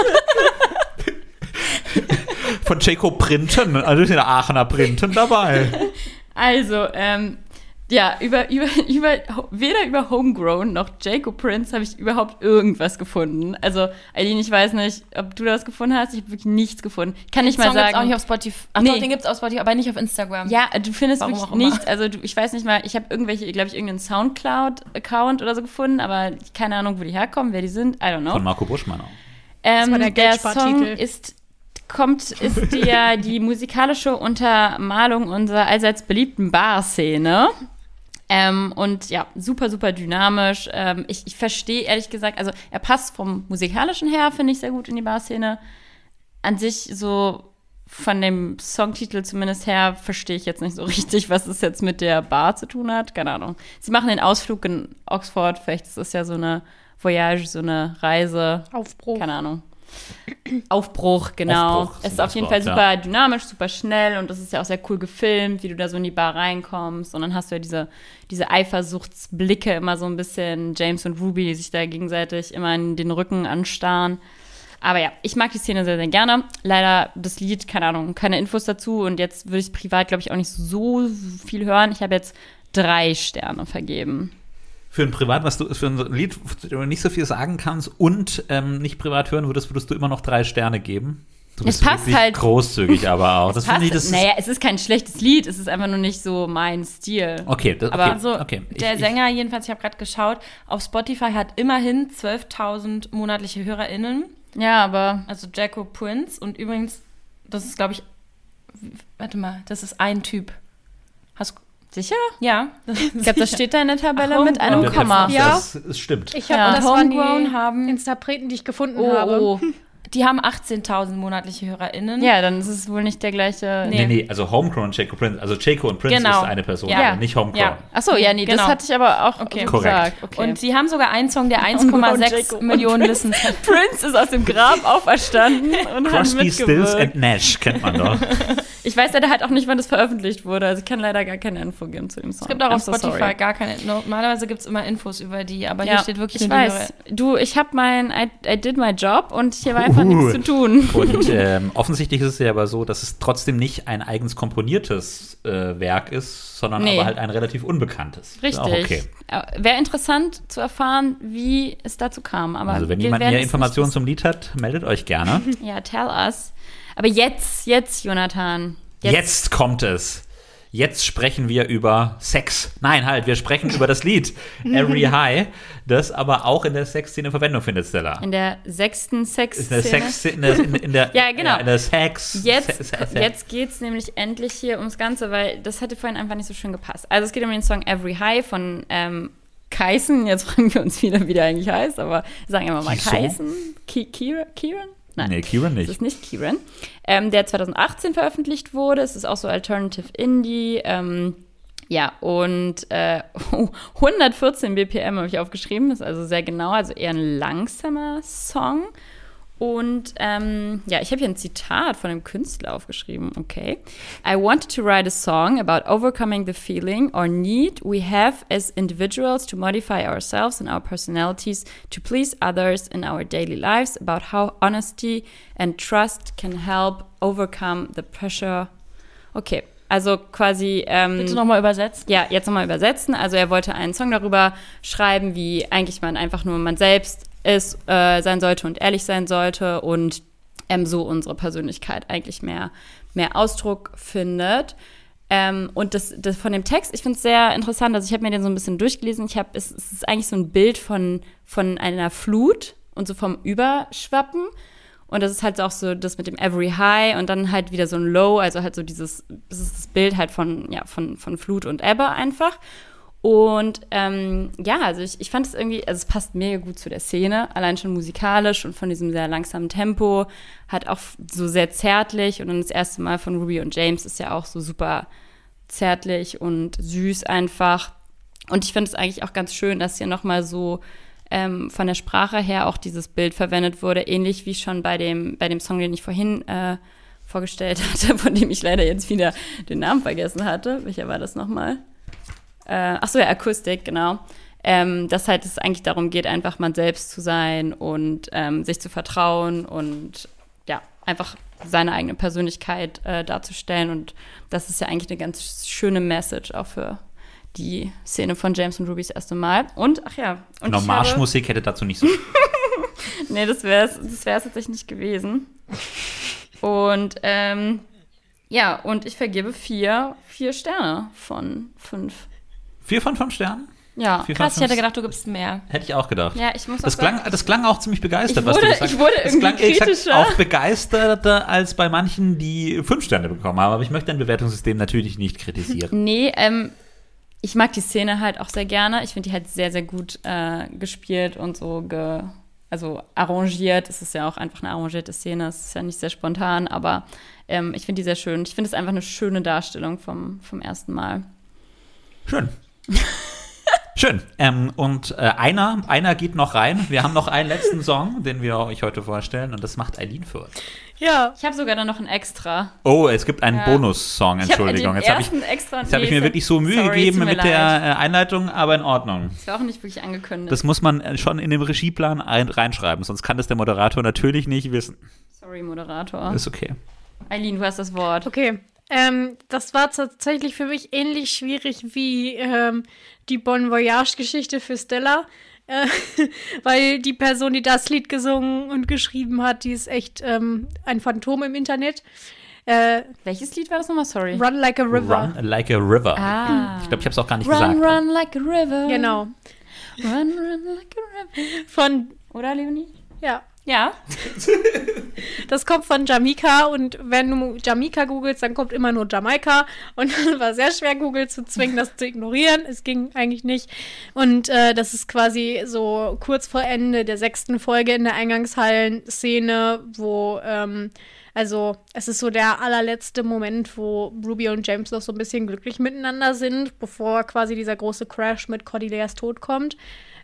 Von Jacob Printen. Also sind Aachener Printen dabei. Also, ja, weder über Homegrown noch Jacob Prince habe ich überhaupt irgendwas gefunden. Also, Eileen, ich weiß nicht, ob du das gefunden hast. Ich habe wirklich nichts gefunden. Ich kann nicht mal Song sagen. gibt's auch nicht auf Spotify. Ach Nee. doch, den gibt's auf Spotify, aber nicht auf Instagram. Ja, du findest Warum wirklich auch immer. nichts. Also, ich weiß nicht mal, ich habe irgendeinen Soundcloud-Account oder so gefunden, aber keine Ahnung, wo die herkommen, wer die sind. I don't know. Von Marco Buschmann auch. war der der Song Geldspartikel. ist ja die musikalische Untermalung unserer allseits beliebten Bar-Szene. Und ja, super, super dynamisch. Ich verstehe ehrlich gesagt, also er passt vom musikalischen her, finde ich, sehr gut in die Bar-Szene. An sich so von dem Songtitel zumindest her verstehe ich jetzt nicht so richtig, was es jetzt mit der Bar zu tun hat. Keine Ahnung. Sie machen den Ausflug in Oxford, vielleicht ist es ja so eine Voyage, so eine Reise. Aufbruch. Keine Ahnung. Aufbruch, genau. Aufbruch Es ist das auf jeden Wort, Fall super dynamisch, super schnell und das ist ja auch sehr cool gefilmt, wie du da so in die Bar reinkommst und dann hast du ja diese Eifersuchtsblicke immer so ein bisschen, James und Ruby, die sich da gegenseitig immer in den Rücken anstarren. Aber ja, ich mag die Szene sehr, sehr gerne. Leider das Lied, keine Ahnung, keine Infos dazu und jetzt würde ich privat, glaube ich, auch nicht so viel hören. Ich habe jetzt 3 Sterne vergeben. Für ein Privat, für ein Lied, zu dem du nicht so viel sagen kannst und nicht privat hören würdest du immer noch 3 Sterne geben? Du bist Es passt wirklich halt. großzügig, aber auch. Das finde ich, das ist. Naja, es ist kein schlechtes Lied, es ist einfach nur nicht so mein Stil. Okay, Aber Also okay. der Sänger jedenfalls, ich habe gerade geschaut, auf Spotify hat immerhin 12.000 monatliche HörerInnen. Ja, aber Also Jacob Prince. Und übrigens, das ist, glaube ich, warte mal, das ist ein Typ. Sicher? Ja. Ich glaube, das steht da in der Tabelle Ach, mit einem Homegrown. Komma. Ja. Das stimmt. Ich habe Ja. das waren Homegrown die haben- Interpreten, die ich gefunden habe. Oh. Die haben 18.000 monatliche HörerInnen. Ja, dann ist es wohl nicht der gleiche. Nee, also Homegrown und Jaco Prince. Also Jaco und Prince Genau. ist eine Person, Ja. aber nicht Homegrown. Ja. Achso, ja, nee, das Genau. hatte ich aber auch Okay. so Korrekt. gesagt. Okay. Und sie haben sogar einen Song, der Homegrown, 1,6 Jaco und Millionen Listens hat. Prince ist aus dem Grab auferstanden und hat Crosby, Stills mitgewirkt. and Nash kennt man doch. Ich weiß leider halt auch nicht, wann das veröffentlicht wurde. Also ich kann leider gar keine Info geben zu dem Song. Es gibt auch I'm auf so Spotify sorry. gar keine. Normalerweise gibt es immer Infos über die, aber hier Ja, steht wirklich ich nur die weiß. Du, ich habe I did my job und hier war einfach nichts zu tun. Und offensichtlich ist es ja aber so, dass es trotzdem nicht ein eigens komponiertes Werk ist, sondern Nee. aber halt ein relativ unbekanntes. Ist Richtig. auch okay. Wäre interessant zu erfahren, wie es dazu kam. Aber Also wenn wir jemand werden mehr es Informationen nicht zum Lied hat, meldet euch gerne. wissen. Ja, tell us. Aber jetzt, Jonathan. Jetzt kommt es. Jetzt sprechen wir über Sex. Nein, halt, wir sprechen über das Lied Every High, das aber auch in der Sexszene Verwendung findet, Stella. In der 6. In der Sexszene. Sexszene, in der, Ja, genau. in der Sex. Jetzt geht es nämlich endlich hier ums Ganze, weil das hatte vorhin einfach nicht so schön gepasst. Also es geht um den Song Every High von Kaisen. Jetzt fragen wir uns wieder, wie der eigentlich heißt, aber sagen wir mal Kison? Kaisen. Kieran? Nein. Nee, Kieran nicht. Das ist nicht Kieran. Der 2018 veröffentlicht wurde. Es ist auch so Alternative Indie. Ja, und 114 BPM habe ich aufgeschrieben. Das ist also sehr genau, also eher ein langsamer Song. Und ja, ich habe hier ein Zitat von einem Künstler aufgeschrieben, okay. I wanted to write a song about overcoming the feeling or need we have as individuals to modify ourselves and our personalities to please others in our daily lives, about how honesty and trust can help overcome the pressure. Okay, also quasi Bitte nochmal übersetzt. ja, jetzt nochmal übersetzen. Also er wollte einen Song darüber schreiben, wie eigentlich man einfach nur man selbst ist, sein sollte und ehrlich sein sollte und so unsere Persönlichkeit eigentlich mehr Ausdruck findet. Und das von dem Text, ich finde es sehr interessant, also ich habe mir den so ein bisschen durchgelesen. Es ist eigentlich so ein Bild von einer Flut und so vom Überschwappen. Und das ist halt auch so das mit dem Every High und dann halt wieder so ein Low, also halt so das ist das Bild halt von Flut und Ebbe einfach. Und ja, also ich fand es irgendwie, also es passt mega gut zu der Szene, allein schon musikalisch und von diesem sehr langsamen Tempo, halt auch so sehr zärtlich. Und dann das erste Mal von Ruby und James ist ja auch so super zärtlich und süß einfach. Und ich finde es eigentlich auch ganz schön, dass hier nochmal so von der Sprache her auch dieses Bild verwendet wurde, ähnlich wie schon bei dem Song, den ich vorhin vorgestellt hatte, von dem ich leider jetzt wieder den Namen vergessen hatte. Welcher war das nochmal? Achso, ja, Akustik, genau. Dass halt es eigentlich darum geht, einfach man selbst zu sein und sich zu vertrauen und ja, einfach seine eigene Persönlichkeit darzustellen. Und das ist ja eigentlich eine ganz schöne Message auch für die Szene von James und Rubys erste Mal. Und, ach ja. Und Genau, Marschmusik hätte dazu nicht so. Nee, das wär's tatsächlich nicht gewesen. Und ja, und ich vergebe 4 Sterne von 5. 4 von 5 Sternen? Ja. 4 von Krass, ich 5? hätte gedacht, du gibst mehr. Hätte ich auch gedacht. Ja, ich muss auch Das sagen, klang auch ziemlich begeistert, was du gesagt hast. ich wurde Es irgendwie klang ehrlich gesagt kritischer. auch begeisterter als bei manchen, die 5 Sterne bekommen haben. Aber ich möchte ein Bewertungssystem natürlich nicht kritisieren. Nee, ich mag die Szene halt auch sehr gerne. Ich finde die halt sehr, sehr gut gespielt und so also arrangiert. Es ist ja auch einfach eine arrangierte Szene. Es ist ja nicht sehr spontan, aber ich finde die sehr schön. Ich finde es einfach eine schöne Darstellung vom ersten Mal. Schön. Schön. Und einer geht noch rein. Wir haben noch einen letzten Song, den wir euch heute vorstellen. Und das macht Eileen für uns. Ja. Ich habe sogar dann noch ein Extra. Oh, es gibt einen Ja. Bonussong, Entschuldigung. Ich Jetzt habe habe ich, den ersten extra. jetzt hab ich mir wirklich so Mühe gegeben mit der Einleitung, aber in Ordnung. Das war auch nicht wirklich angekündigt. Das muss man schon in dem Regieplan reinschreiben, sonst kann das der Moderator natürlich nicht wissen. Sorry, Moderator. Ist okay. Eileen, du hast das Wort. Okay. Das war tatsächlich für mich ähnlich schwierig wie die Bon Voyage-Geschichte für Stella. Weil die Person, die das Lied gesungen und geschrieben hat, die ist echt ein Phantom im Internet. Welches Lied war das nochmal? Sorry. Run Like a River. Run like a river. Ah. Ich glaube, ich habe es auch gar nicht Run, gesagt. run like a river. Genau. Run like a river. Von, Oder, Leonie? ja, Ja. Das kommt von Jamaika und wenn du Jamaika googelst, dann kommt immer nur Jamaika und es war sehr schwer, Google zu zwingen, das zu ignorieren. Es ging eigentlich nicht. Und das ist quasi so kurz vor Ende der 6. Folge in der Eingangshallen-Szene, wo also es ist so der allerletzte Moment, wo Ruby und James noch so ein bisschen glücklich miteinander sind, bevor quasi dieser große Crash mit Cordelias Tod kommt.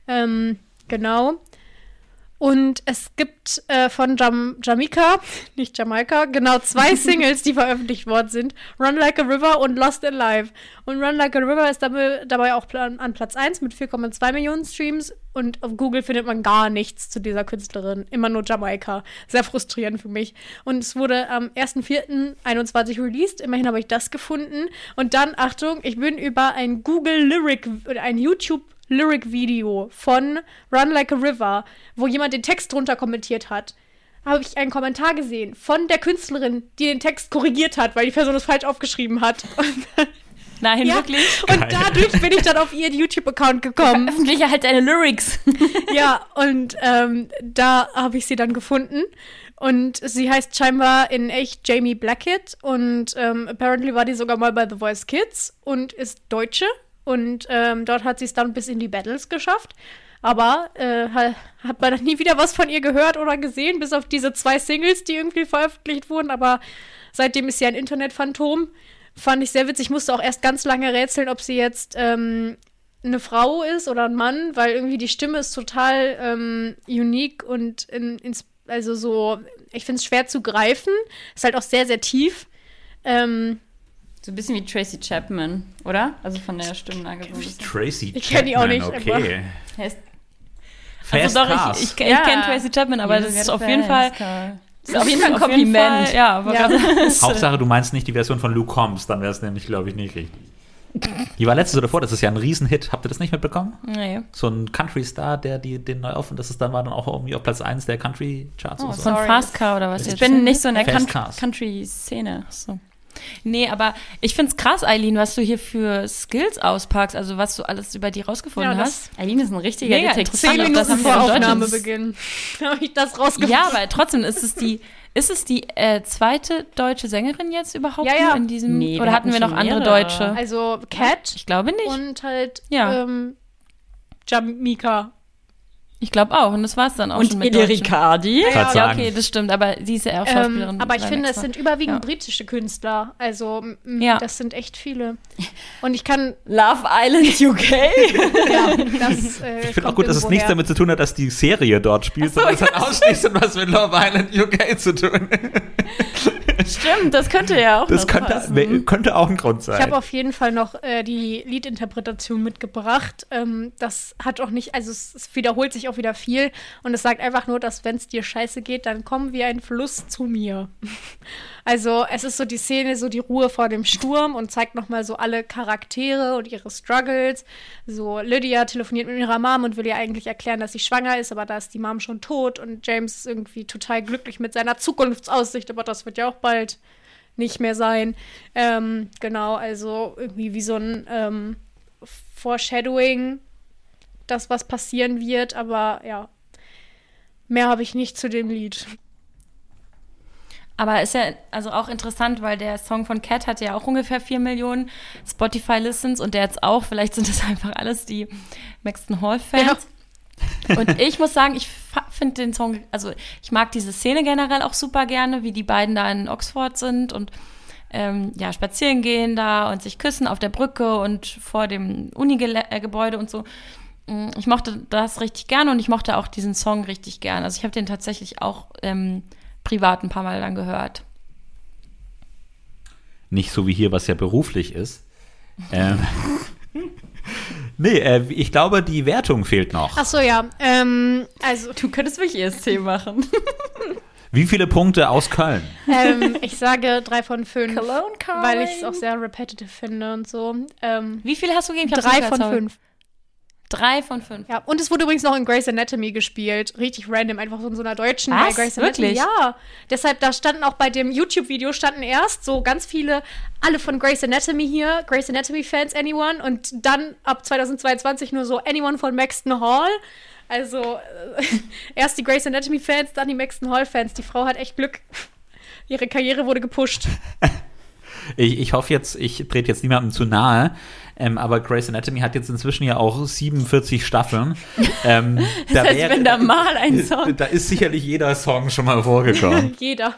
Genau. Und es gibt von Jamaika, nicht Jamaika, genau 2 Singles, die veröffentlicht worden sind. Run Like a River und Lost in Life. Und Run Like a River ist dabei auch an Platz 1 mit 4,2 Millionen Streams. Und auf Google findet man gar nichts zu dieser Künstlerin. Immer nur Jamaika. Sehr frustrierend für mich. Und es wurde am 1.4.21 released. Immerhin habe ich das gefunden. Und dann, Achtung, ich bin über ein YouTube Lyric-Video von Run Like a River, wo jemand den Text drunter kommentiert hat, habe ich einen Kommentar gesehen von der Künstlerin, die den Text korrigiert hat, weil die Person es falsch aufgeschrieben hat. Nein, ja, wirklich? Und dadurch bin ich dann auf ihren YouTube-Account gekommen. Veröffentliche halt deine Lyrics. Ja, und da habe ich sie dann gefunden. Und sie heißt scheinbar in echt Jamie Blackett und apparently war die sogar mal bei The Voice Kids und ist Deutsche. Und dort hat sie es dann bis in die Battles geschafft. Aber hat man nie wieder was von ihr gehört oder gesehen, bis auf diese 2 Singles, die irgendwie veröffentlicht wurden. Aber seitdem ist sie ein Internetphantom. Fand ich sehr witzig. Ich musste auch erst ganz lange rätseln, ob sie jetzt eine Frau ist oder ein Mann, weil irgendwie die Stimme ist total unique und also so, ich finde es schwer zu greifen. Ist halt auch sehr, sehr tief. So ein bisschen wie Tracy Chapman, oder? Also von der Stimmlage so ein bisschen. Tracy Ich kenne die auch nicht, okay. Also doch, ich kenne Tracy Chapman, aber das ist auf jeden Fall ein Kompliment. Ja, aber Hauptsache, du meinst nicht die Version von Luke Combs, dann wäre es nämlich, glaube ich, nicht richtig. Die war letztes oder vor, das ist ja ein Riesenhit. Habt ihr das nicht mitbekommen? Nee. So ein Country-Star, der den neu auf, und das ist dann war dann auch irgendwie auf Platz 1 der Country-Charts. Oh, von Fast Car oder was? Ich bin nicht so in der Fast Country-Szene. So. Nee, aber ich find's krass, Eileen, was du hier für Skills auspackst, also was du alles über die rausgefunden hast. Eileen ist ein richtiger Mega Detektiv. 10 Minuten das haben vor wir in Aufnahmebeginn habe ich das rausgefunden. Ja, aber trotzdem ist es die zweite deutsche Sängerin jetzt überhaupt Ja. in diesem, Nee, oder hatten wir noch schon andere mehrere. Deutsche? Also Cat Ich glaube nicht. und halt Ja. Jamaika. Ich glaube auch. Und das war es dann auch schon Und mit Ili Deutschen. Ricardi. Grad Ja, sagen. okay, das stimmt. Aber sie ist ja auch Schauspielerin. Aber ich finde, es extra. sind überwiegend Ja. britische Künstler. Also Ja. das sind echt viele. Und ich kann, Love Island UK. ja, das Ich finde auch gut, dass es nichts damit zu tun hat, dass die Serie dort spielt, sondern es hat ausschließlich was mit Love Island UK zu tun. Stimmt, das könnte ja auch Das noch passen. könnte auch ein Grund sein. Ich habe auf jeden Fall noch die Liedinterpretation mitgebracht. Das hat auch nicht, also es wiederholt sich auch wieder viel und es sagt einfach nur, dass wenn es dir scheiße geht, dann komm wie ein Fluss zu mir. Also es ist so die Szene, so die Ruhe vor dem Sturm und zeigt nochmal so alle Charaktere und ihre Struggles. So Lydia telefoniert mit ihrer Mom und will ihr eigentlich erklären, dass sie schwanger ist, aber da ist die Mom schon tot und James ist irgendwie total glücklich mit seiner Zukunftsaussicht, aber das wird ja auch bald nicht mehr sein. Genau, also irgendwie wie so ein Foreshadowing, das was passieren wird, aber ja, mehr habe ich nicht zu dem Lied. Aber ist ja also auch interessant, weil der Song von Cat hat ja auch ungefähr 4 Millionen Spotify-Listens und der jetzt auch, vielleicht sind das einfach alles die Maxton Hall-Fans. Ja. Und ich muss sagen, ich finde den Song, also ich mag diese Szene generell auch super gerne, wie die beiden da in Oxford sind und spazieren gehen da und sich küssen auf der Brücke und vor dem Uni-Gebäude und so. Ich mochte das richtig gerne und ich mochte auch diesen Song richtig gerne. Also ich habe den tatsächlich auch privat ein paar Mal dann gehört. Nicht so wie hier, was ja beruflich ist. Nee, ich glaube, die Wertung fehlt noch. Ach so, ja. Also Du könntest wirklich ESC machen. Wie viele Punkte aus Köln? ich sage 3 von 5, Cologne Calling. weil ich es auch sehr repetitive finde und so. Wie viel hast du gegeben? 3 von 5. 3 von 5. Ja, und es wurde übrigens noch in Grey's Anatomy gespielt. Richtig random, einfach so in so einer deutschen Was? bei Grey's Anatomy. Wirklich? Ja, deshalb, da standen auch bei dem YouTube-Video standen erst so ganz viele, alle von Grey's Anatomy hier, Grey's Anatomy-Fans, anyone, und dann ab 2022 nur so anyone von Maxton Hall. Also, erst die Grey's Anatomy-Fans, dann die Maxton Hall-Fans. Die Frau hat echt Glück. Ihre Karriere wurde gepusht. Ich hoffe jetzt, ich trete jetzt niemandem zu nahe, aber Grey's Anatomy hat jetzt inzwischen ja auch 47 Staffeln. Das heißt, wenn da mal ein Song... Da ist sicherlich jeder Song schon mal vorgekommen. Jeder.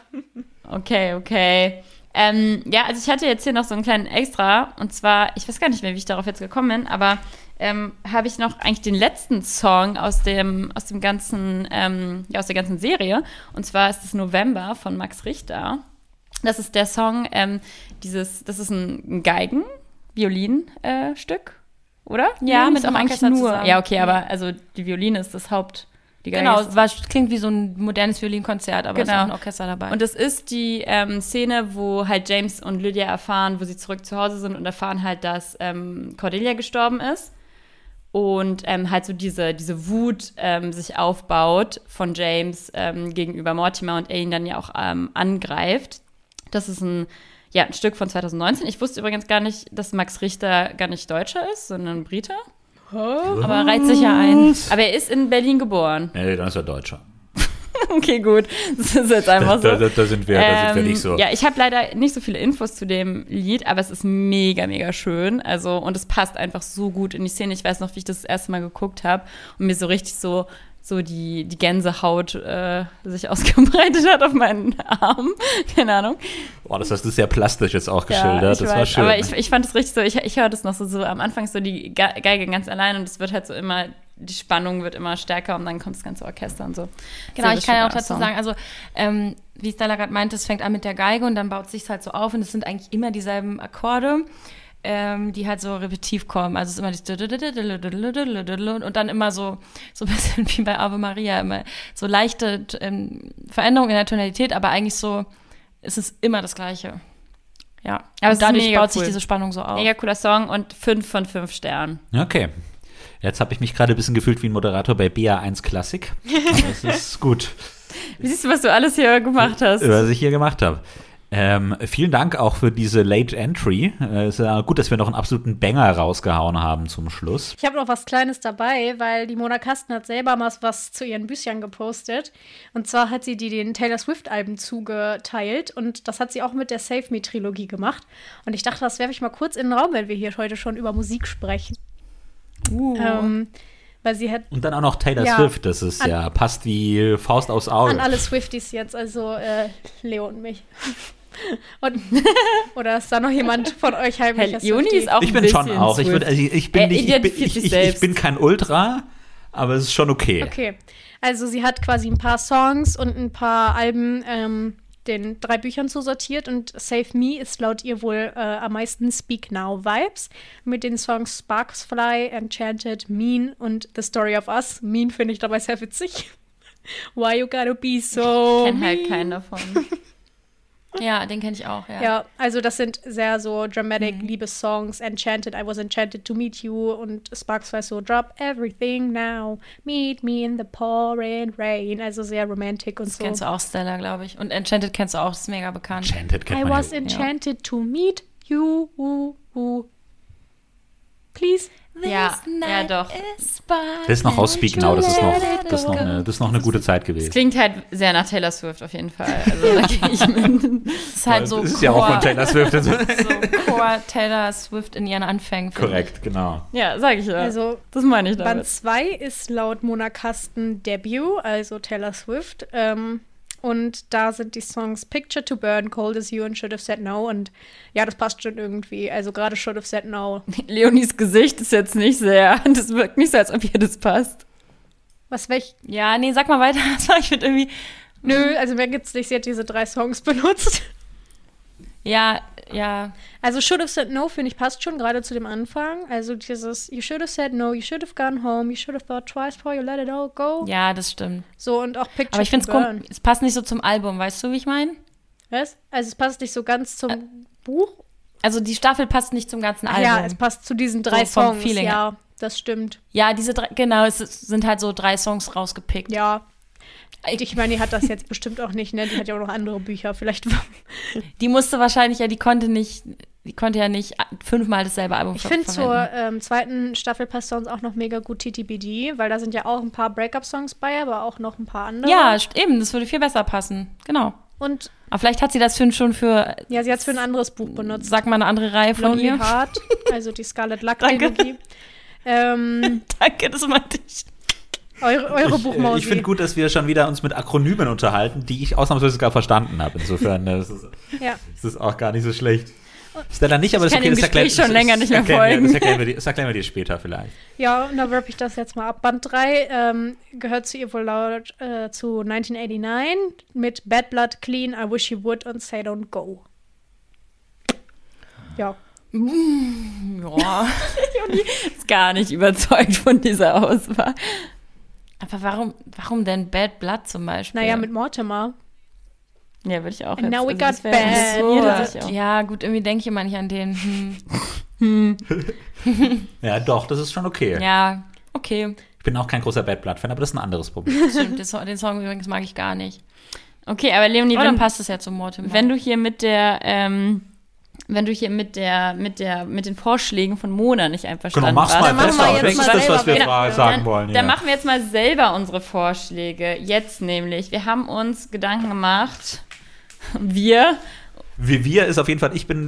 Okay. Ja, also ich hatte jetzt hier noch so einen kleinen Extra. Und zwar, ich weiß gar nicht mehr, wie ich darauf jetzt gekommen bin, aber habe ich noch eigentlich den letzten Song aus dem ganzen, aus der ganzen Serie. Und zwar ist es November von Max Richter. Das ist der Song, das ist ein Violin-Stück, oder? Ja, mit auch dem eigentlich Orchester nur. zusammen. Ja, okay, aber also die Violine ist das die Geige Genau, ist klingt wie so ein modernes Violinkonzert, aber es ist auch ein Orchester dabei. Und das ist die Szene, wo halt James und Lydia erfahren, wo sie zurück zu Hause sind und erfahren halt, dass Cordelia gestorben ist. Und halt so diese Wut sich aufbaut von James gegenüber Mortimer und er ihn dann ja auch angreift. Das ist ein Stück von 2019. Ich wusste übrigens gar nicht, dass Max Richter gar nicht Deutscher ist, sondern Brite. Aber reiht sich ja ein. Aber er ist in Berlin geboren. Nee, dann ist er Deutscher. Okay, gut. Das ist jetzt einfach so. Da sind wir nicht so. Ja, ich habe leider nicht so viele Infos zu dem Lied, aber es ist mega, mega schön. Also, und es passt einfach so gut in die Szene. Ich weiß noch, wie ich das erste Mal geguckt habe und mir so richtig so die Gänsehaut sich ausgebreitet hat auf meinen Arm. Keine Ahnung. Boah, das hast du sehr plastisch jetzt auch geschildert. Ja, das war schön. Aber ich fand es richtig so, ich höre das noch so am Anfang so die Geige ganz allein und es wird halt so immer, die Spannung wird immer stärker und dann kommt das ganze Orchester und so. Genau, ich kann ja auch dazu sagen, also wie Stella gerade meinte, es fängt an mit der Geige und dann baut es sich halt so auf und es sind eigentlich immer dieselben Akkorde, die halt so repetitiv kommen. Also es ist immer das und dann immer so ein bisschen wie bei Ave Maria, immer so leichte Veränderungen in der Tonalität, aber eigentlich so, es ist immer das Gleiche. Ja, aber und dadurch baut cool. sich diese Spannung so auf. Mega cooler Song und 5 von 5 Sternen. Okay. Jetzt habe ich mich gerade ein bisschen gefühlt wie ein Moderator bei BA1 Klassik. Das ist gut. Wie siehst du, was du alles hier gemacht hast? Was ich hier gemacht habe. Vielen Dank auch für diese Late Entry. Es ist ja gut, dass wir noch einen absoluten Banger rausgehauen haben zum Schluss. Ich habe noch was Kleines dabei, weil die Mona Kasten hat selber mal was zu ihren Büchern gepostet. Und zwar hat sie die den Taylor Swift-Alben zugeteilt. Und das hat sie auch mit der Save Me-Trilogie gemacht. Und ich dachte, das werfe ich mal kurz in den Raum, wenn wir hier heute schon über Musik sprechen. Weil sie hat. Und dann auch noch Taylor Swift, das ist passt wie Faust aufs Auge. An alle Swifties jetzt, also Leo und mich. Oder ist da noch jemand von euch heimlicher Juni ist auch ich bin schon auch. Ich bin kein Ultra, aber es ist schon okay. Okay, also sie hat quasi ein paar Songs und ein paar Alben den 3 Büchern zusortiert und Save Me ist laut ihr wohl am meisten Speak Now Vibes mit den Songs Sparks Fly, Enchanted, Mean und The Story of Us. Mean finde ich dabei sehr witzig. Why you gotta be so Ich kenne halt keinen davon. Ja, den kenne ich auch, ja. Ja, also das sind sehr so dramatic Liebessongs. Enchanted, I was enchanted to meet you. Und Sparks war so, drop everything now. Meet me in the pouring rain. Also sehr romantic und das so. Kennst du auch, Stella, glaube ich. Und Enchanted kennst du auch, das ist mega bekannt. Enchanted kennt I man was ja. enchanted to meet you. Please. Ja, doch. Das ist noch aus Speak Now, das ist noch eine gute Zeit gewesen. Es klingt halt sehr nach Taylor Swift auf jeden Fall. Also da gehe ich mit. Das ist halt so Das ist ja auch von Taylor Swift. so Core Taylor Swift in ihren Anfängen. Korrekt, genau. Ja, sag ich ja. Also das meine ich damit. Band 2 ist laut Mona Kasten Debut, also Taylor Swift. Und da sind die Songs Picture to Burn, Cold as You und Should Have Said No. Und ja, das passt schon irgendwie. Also gerade Should Have Said No. Leonies Gesicht ist jetzt nicht sehr, das wirkt nicht so, als ob ihr das passt. Ja, nee, sag mal weiter. Ich finde irgendwie. Nö, also mehr gibt's nicht. Sie hat diese 3 Songs benutzt. Ja. Also Should Have Said No, finde ich, passt schon gerade zu dem Anfang. Also dieses You should have said no, you should have gone home, you should have thought twice before you let it all go. Ja, das stimmt. So, und auch Picture Aber ich finde Burn. es passt nicht so zum Album, weißt du, wie ich meine? Was? Also es passt nicht so ganz zum Buch? Also die Staffel passt nicht zum ganzen Album. Ja, es passt zu diesen 3 So vom Songs. Feeling her. Ja, das stimmt. Ja, diese 3, genau, es sind halt so 3 Songs rausgepickt. Ja. Ich meine, die hat das jetzt bestimmt auch nicht, ne? Die hat ja auch noch andere Bücher. Vielleicht. Die musste wahrscheinlich, die konnte nicht die konnte ja nicht 5-mal dasselbe Album Ich verwenden. finde zur zweiten Staffel passt sonst auch noch mega gut TTBD, weil da sind ja auch ein paar Breakup-Songs bei, aber auch noch ein paar andere. Ja, eben, das würde viel besser passen. Genau. Und Aber vielleicht hat sie das schon für, ja, sie hat es für ein anderes Buch benutzt. sag mal, eine andere Reihe von Lonely ihr. Heart, also die Scarlet Danke. Luck-Trilogie. Danke, das meinte ich. Eure Buchmausi. Ich finde gut, dass wir schon wieder uns mit Akronymen unterhalten, die ich ausnahmsweise gar verstanden habe. Insofern, das ist auch gar nicht so schlecht. Stella nicht, aber Ich das kann dem Gespräch schon länger nicht mehr folgen. Das erklären wir dir später vielleicht. Ja, und da wrap ich das jetzt mal ab. Band 3 gehört zu ihr wohl laut zu 1989 mit Bad Blood, Clean, I Wish You Would und Say Don't Go. Ja. Ja. Ist gar nicht überzeugt von dieser Auswahl. Aber warum denn Bad Blood zum Beispiel? Naja, mit Mortimer. Ja, würde ich auch And jetzt. now we got das wär- bad. So, Ja, würde ich auch. Ja, gut, irgendwie denke ich immer nicht an den. Ja, doch, das ist schon okay. Ja, okay. Ich bin auch kein großer Bad Blood-Fan, aber das ist ein anderes Problem. Stimmt, den Song übrigens mag ich gar nicht. Okay, aber Leonie, Aber dann wenn, passt es ja zum Mortimer. wenn du hier mit den Vorschlägen von Mona nicht einverstanden Genau, mach's warst, mal Dann machen besser. wir Das jetzt ist mal das, was wir selber. sagen wollen. Dann Ja. machen wir jetzt mal selber unsere Vorschläge. Jetzt nämlich. Wir haben uns Gedanken gemacht. Wir? Wie wir ist auf jeden Fall, ich bin,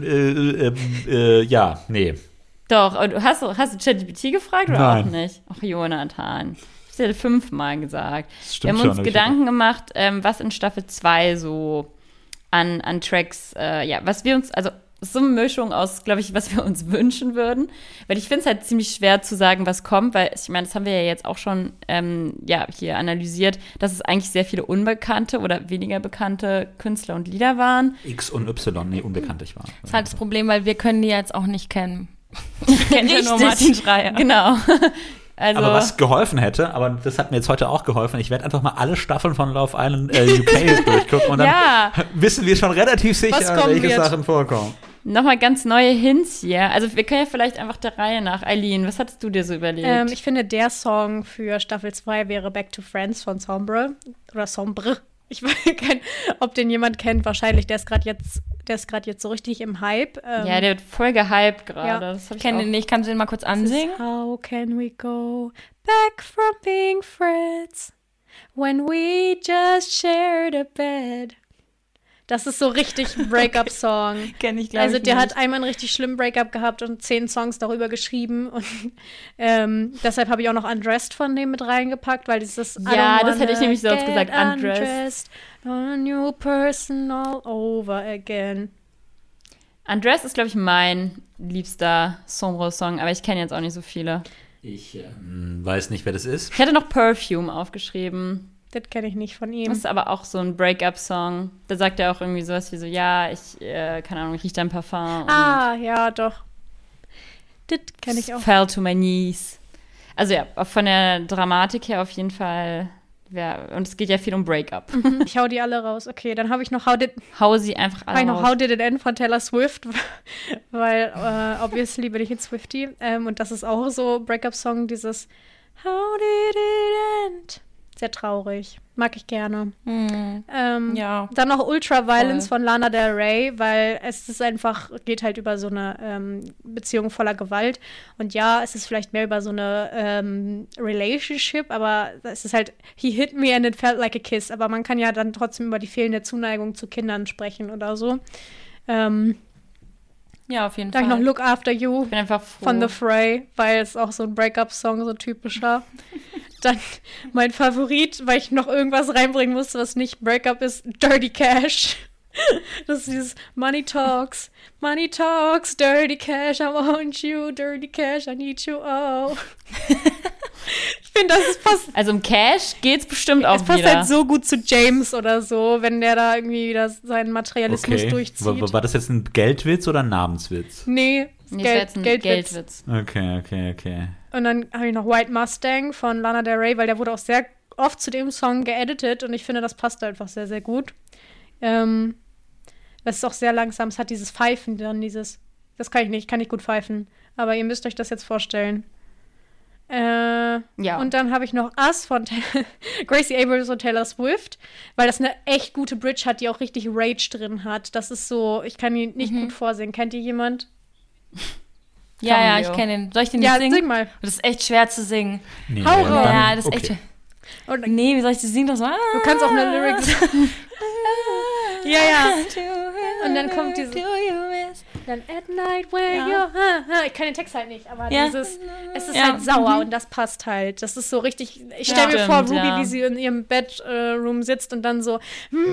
nee. Doch. Und hast du ChatGPT gefragt oder Nein. auch nicht? Ach, Jonathan. Ich habe 5-mal gesagt. Das Wir stimmt haben schon. uns aber ich- Gedanken gemacht, was in Staffel 2 so an Tracks, was wir uns, also so eine Mischung aus, glaube ich, was wir uns wünschen würden. Weil ich finde es halt ziemlich schwer zu sagen, was kommt, weil ich meine, das haben wir ja jetzt auch schon hier analysiert, dass es eigentlich sehr viele unbekannte oder weniger bekannte Künstler und Lieder waren. X und Y, nee, unbekannt ich war. Das ist halt das Problem, weil wir können die jetzt auch nicht kennen. Kennt ja nur Richtig. Martin Schreier. Genau. Also, Aber was geholfen hätte, aber das hat mir jetzt heute auch geholfen, ich werde einfach mal alle Staffeln von Love Island UK durchgucken und dann ja, wissen wir schon relativ sicher, Was kommen welche wird. Sachen vorkommen. nochmal ganz neue Hints hier. Also wir können ja vielleicht einfach der Reihe nach. Eileen, was hattest du dir so überlegt? Ich finde, der Song für Staffel 2 wäre Back to Friends von Sombre. Oder Sombre. Ich weiß kein, ob den jemand kennt. Wahrscheinlich, der ist gerade jetzt so richtig im Hype. Ja, der wird voll gehypt gerade. Ja. Das hab ich Kenn auch. den nicht, kannst du den mal kurz Das ist ansingen? How can we go back from being friends when we just shared a bed? Das ist so richtig ein Breakup-Song. Kenn ich, Also der hat einmal einen richtig schlimmen Breakup gehabt und 10 Songs darüber geschrieben. Und deshalb habe ich auch noch Undressed von dem mit reingepackt, weil dieses Ja, I don't das hätte ich wanna nämlich sonst get gesagt, Undressed. A new person all over again. Undressed ist, glaube ich, mein liebster Sombre-Song, aber ich kenne jetzt auch nicht so viele. Ich weiß nicht, wer das ist. Ich hatte noch Perfume aufgeschrieben. Das kenne ich nicht von Das ihm. ist aber auch so ein Breakup-Song. Da sagt er auch irgendwie sowas wie so, ja, ich, keine Ahnung, ich rieche dein Parfum. Ah, ja, doch. Das kenne ich auch. Fell to my knees. Also ja, von der Dramatik her auf jeden Fall. Ja, und es geht ja viel um Breakup. Ich hau die alle raus. Okay, dann habe ich noch How Did Hau sie einfach alle raus. How Did It End von Taylor Swift, weil obviously bin ich ein Swiftie. Und das ist auch so Breakup-Song, dieses How Did It End? Sehr traurig. Mag ich gerne. Ja. Dann noch Ultraviolence Voll. von Lana Del Rey, weil es ist einfach, geht halt über so eine Beziehung voller Gewalt. Und ja, es ist vielleicht mehr über so eine Relationship, aber es ist halt, he hit me and it felt like a kiss. Aber man kann ja dann trotzdem über die fehlende Zuneigung zu Kindern sprechen oder so. Ja, auf jeden Dann Fall. noch Look After You Ich bin einfach froh. von The Fray, weil es auch so ein Breakup-Song, so typischer. Dann mein Favorit, weil ich noch irgendwas reinbringen musste, was nicht Breakup ist, Dirty Cash. Das ist dieses Money Talks, Dirty Cash, I want you, Dirty Cash, I need you, oh. Ich finde, das passt. Also um Cash geht's bestimmt auch Es passt wieder. halt so gut zu James oder so, wenn der da irgendwie wieder seinen Materialismus Okay. durchzieht. War das jetzt ein Geldwitz oder ein Namenswitz? Nee, Nee, das wäre jetzt ein Geldwitz. Okay. Und dann habe ich noch White Mustang von Lana Del Rey, weil der wurde auch sehr oft zu dem Song geeditet und ich finde, das passt einfach sehr, sehr gut. Das ist auch sehr langsam. Es hat dieses Pfeifen, das kann ich nicht gut pfeifen. Aber ihr müsst euch das jetzt vorstellen. Ja. Und dann habe ich noch Us von Gracie Abrams und Taylor Swift, weil das eine echt gute Bridge hat, die auch richtig Rage drin hat. Das ist so, ich kann die nicht gut vorsingen. Kennt ihr jemand? Ja, Leo. ich kenne den. Soll ich den Ja, nicht singen? sing mal. Das ist echt schwer zu singen. Nee, Hau dann- raus. Ja, das ist echt okay. schwer. Und Nee, wie soll ich das singen? Das so, du kannst auch eine Lyrics. Ja. Und dann kommt dieses. Dann at night where Ja. you're. Ich kann den Text halt nicht, aber Ja. es ist Ja. halt sauer und das passt halt. Das ist so richtig. Ich stelle mir Ja. vor, Stimmt, Ruby, ja. wie sie in ihrem Bedroom sitzt und dann so.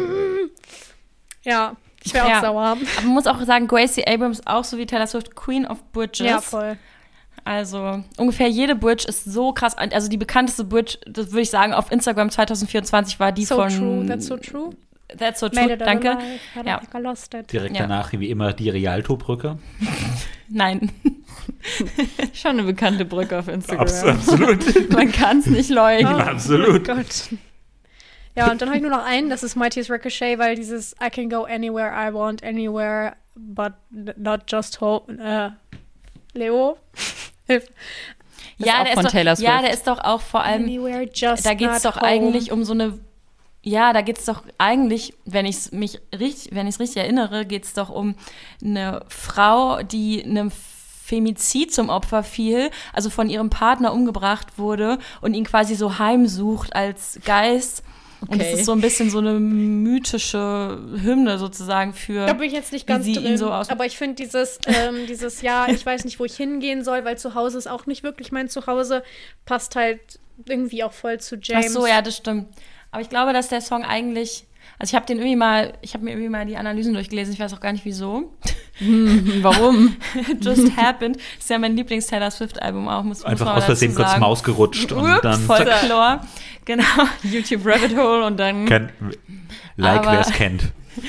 Ja, ich wäre auch Ja. sauer. Aber man muss auch sagen, Gracie Abrams auch so wie Taylor Swift Queen of Bridges. Ja, voll. Also ungefähr jede Bridge ist so krass. Also die bekannteste Bridge, das würde ich sagen, auf Instagram 2024 war die So von true, that's so true. That's so Made true, it out danke. alive, I don't Ja. think I lost it. Direkt Ja. danach, wie immer, die Rialto-Brücke. Nein. Schon eine bekannte Brücke auf Instagram. Absolut. Man kann es nicht leugnen. Absolut. Oh Gott. Ja, und dann habe ich nur noch einen, das ist Mighty's Ricochet, weil dieses I can go anywhere I want, anywhere, but not just home. Leo? Hilf. auch von Taylor Swift. Ja, der ist doch auch vor allem, Anywhere just da geht es not doch home. eigentlich um so eine, ja, da geht es doch eigentlich, wenn ich es richtig erinnere, geht es doch um eine Frau, die einem Femizid zum Opfer fiel, also von ihrem Partner umgebracht wurde und ihn quasi so heimsucht als Geist. Und es Okay. ist so ein bisschen so eine mythische Hymne sozusagen für. Da bin ich jetzt nicht wie ganz sie drin, ihn so aus- aber ich finde dieses ja, ich weiß nicht, wo ich hingehen soll, weil zu Hause ist auch nicht wirklich mein Zuhause, passt halt irgendwie auch voll zu James. Ach so, ja, das stimmt. Aber ich glaube, dass der Song eigentlich, also ich habe mir irgendwie mal die Analysen durchgelesen, ich weiß auch gar nicht wieso. Warum? Just Happened. Das ist ja mein Lieblings-Taylor Swift-Album auch, muss Einfach man aus Versehen dazu kurz sagen. Maus gerutscht und Ups, dann Folklore. Genau. YouTube Rabbit Hole und dann. like, Aber- wer es kennt.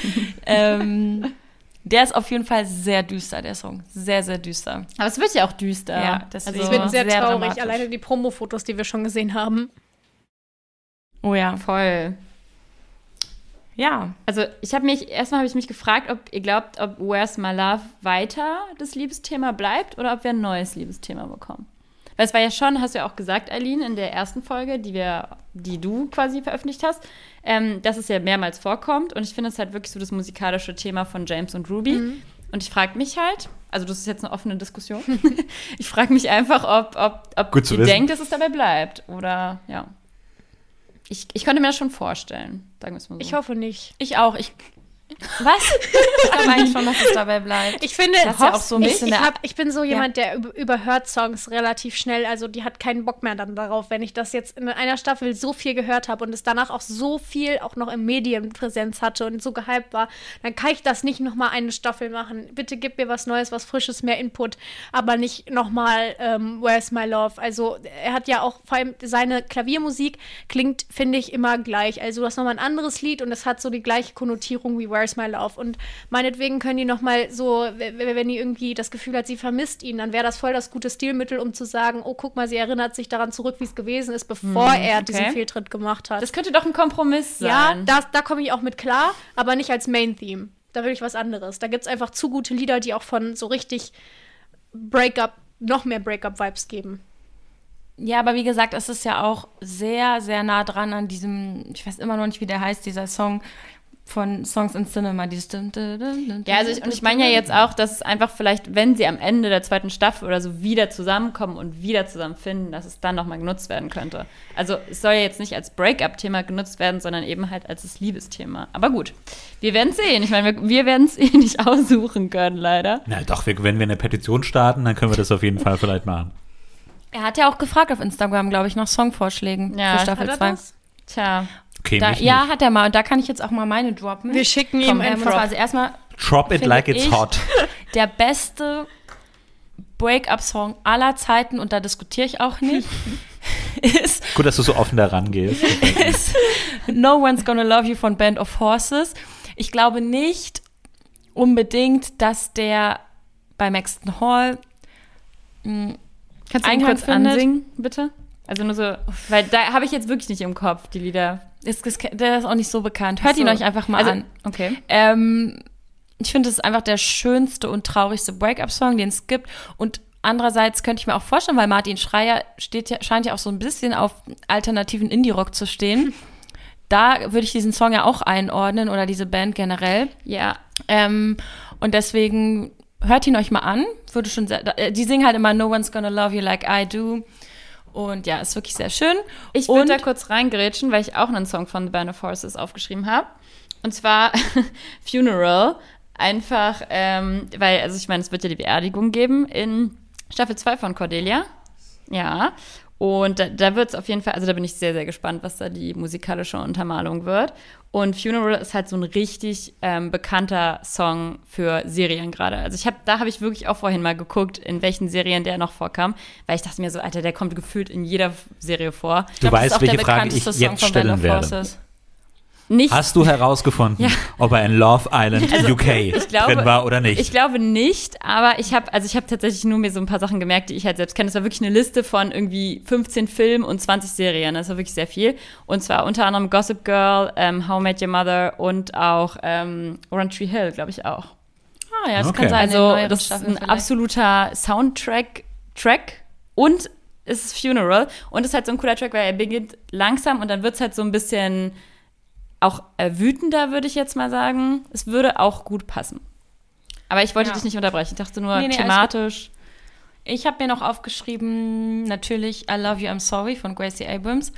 Der ist auf jeden Fall sehr düster, der Song. Sehr, sehr düster. Aber es wird ja auch düster. Ja, deswegen. Es also, wird sehr, sehr traurig, dramatisch. alleine die Promo-Fotos, die wir schon gesehen haben. Oh ja. voll. Ja. Also erstmal habe ich mich gefragt, ob ihr glaubt, ob Where's My Love weiter das Liebesthema bleibt oder ob wir ein neues Liebesthema bekommen. Weil es war ja schon, hast du ja auch gesagt, Eileen, in der ersten Folge, die du quasi veröffentlicht hast, dass es ja mehrmals vorkommt. Und ich finde es halt wirklich so das musikalische Thema von James und Ruby. Und ich frage mich halt, also das ist jetzt eine offene Diskussion, ich frage mich einfach, ob Gut zu ihr wissen. denkt, dass es dabei bleibt. Oder, ja. Ich könnte mir das schon vorstellen, sagen wir es mal so. Ich hoffe nicht. Ich auch. Was? Ich glaube eigentlich schon, dass es dabei bleibt. Ich finde, Das ist ja auch so ein bisschen ich bin so jemand, der überhört Songs relativ schnell. Also die hat keinen Bock mehr dann darauf, wenn ich das jetzt in einer Staffel so viel gehört habe und es danach auch so viel auch noch im Medienpräsenz hatte und so gehypt war, dann kann ich das nicht nochmal eine Staffel machen. Bitte gib mir was Neues, was Frisches, mehr Input, aber nicht nochmal Where's My Love. Also er hat ja auch, vor allem seine Klaviermusik klingt, finde ich, immer gleich. Also du hast nochmal ein anderes Lied und es hat so die gleiche Konnotierung wie Where's My Love. Und meinetwegen können die nochmal so, wenn die irgendwie das Gefühl hat, sie vermisst ihn, dann wäre das voll das gute Stilmittel, um zu sagen, oh, guck mal, sie erinnert sich daran zurück, wie es gewesen ist, bevor er diesen Fehltritt gemacht hat. Das könnte doch ein Kompromiss ja, sein. da komme ich auch mit klar, aber nicht als Main-Theme. Da will ich was anderes. Da gibt es einfach zu gute Lieder, die auch von so richtig noch mehr Breakup-Vibes geben. Ja, aber wie gesagt, es ist ja auch sehr, sehr nah dran an diesem, ich weiß immer noch nicht, wie der heißt, dieser Song von Songs in Cinema, dieses Ja, also ich meine ja jetzt auch, dass es einfach vielleicht, wenn sie am Ende der zweiten Staffel oder so wieder zusammenkommen und wieder zusammenfinden, dass es dann nochmal genutzt werden könnte. Also es soll ja jetzt nicht als Break-up-Thema genutzt werden, sondern eben halt als das Liebesthema. Aber gut, wir werden es sehen. Ich meine, wir werden es nicht aussuchen können, leider. Na doch, wenn wir eine Petition starten, dann können wir das auf jeden Fall vielleicht machen. Er hat ja auch gefragt auf Instagram, glaube ich, nach Songvorschlägen Ja, für Staffel hat er 2. das? Tja, Okay, Da, mich ja, nicht. hat er mal. Und da kann ich jetzt auch mal meine droppen. Wir schicken ihm Komm, ein und zwar Prop. also erstmal Drop it finde like it's ich- hot. der beste Break-up-Song aller Zeiten, und da diskutiere ich auch nicht, ist Gut, dass du so offen daran gehst. ist No One's Gonna Love You von Band of Horses. Ich glaube nicht unbedingt, dass der bei Maxton Hall kannst du ihn Eingang kurz findet. ansingen, bitte? Also nur so, weil da habe ich jetzt wirklich nicht im Kopf, die Lieder. der ist auch nicht so bekannt. Hört ihn So. euch einfach mal Also, an. okay. Ich finde, es ist einfach der schönste und traurigste Break-up-Song, den es gibt. Und andererseits könnte ich mir auch vorstellen, weil Martin Schreier scheint ja auch so ein bisschen auf alternativen Indie-Rock zu stehen. Da würde ich diesen Song ja auch einordnen oder diese Band generell. Ja, Und deswegen hört ihn euch mal an. Die singen halt immer No One's Gonna Love You Like I Do. Und ja, ist wirklich sehr schön. Ich würde da kurz reingrätschen, weil ich auch einen Song von The Band of Horses aufgeschrieben habe. Und zwar Funeral. Einfach, weil, also ich meine, es wird ja die Beerdigung geben in Staffel 2 von Cordelia. Ja. Und da wird es auf jeden Fall, also da bin ich sehr, sehr gespannt, was da die musikalische Untermalung wird. Und Funeral ist halt so ein richtig bekannter Song für Serien gerade. Also da habe ich wirklich auch vorhin mal geguckt, in welchen Serien der noch vorkam, weil ich dachte mir so, Alter, der kommt gefühlt in jeder Serie vor. Du weißt, welche Frage ich jetzt stellen werde. Nicht. Hast du herausgefunden, ob er in Love Island UK drin war oder nicht? Ich glaube nicht, aber ich habe tatsächlich nur mir so ein paar Sachen gemerkt, die ich halt selbst kenne. Es war wirklich eine Liste von irgendwie 15 Filmen und 20 Serien. Das war wirklich sehr viel. Und zwar unter anderem Gossip Girl, How I Met Your Mother und auch One Tree Hill, glaube ich auch. Ah ja, das kann sein. Also das ist ein absoluter Soundtrack und es ist Funeral. Und es ist halt so ein cooler Track, weil er beginnt langsam und dann wird es halt so ein bisschen auch wütender, würde ich jetzt mal sagen. Es würde auch gut passen. Aber ich wollte dich nicht unterbrechen. Ich dachte nur thematisch. Ich habe mir noch aufgeschrieben, natürlich I Love You, I'm Sorry von Gracie Abrams.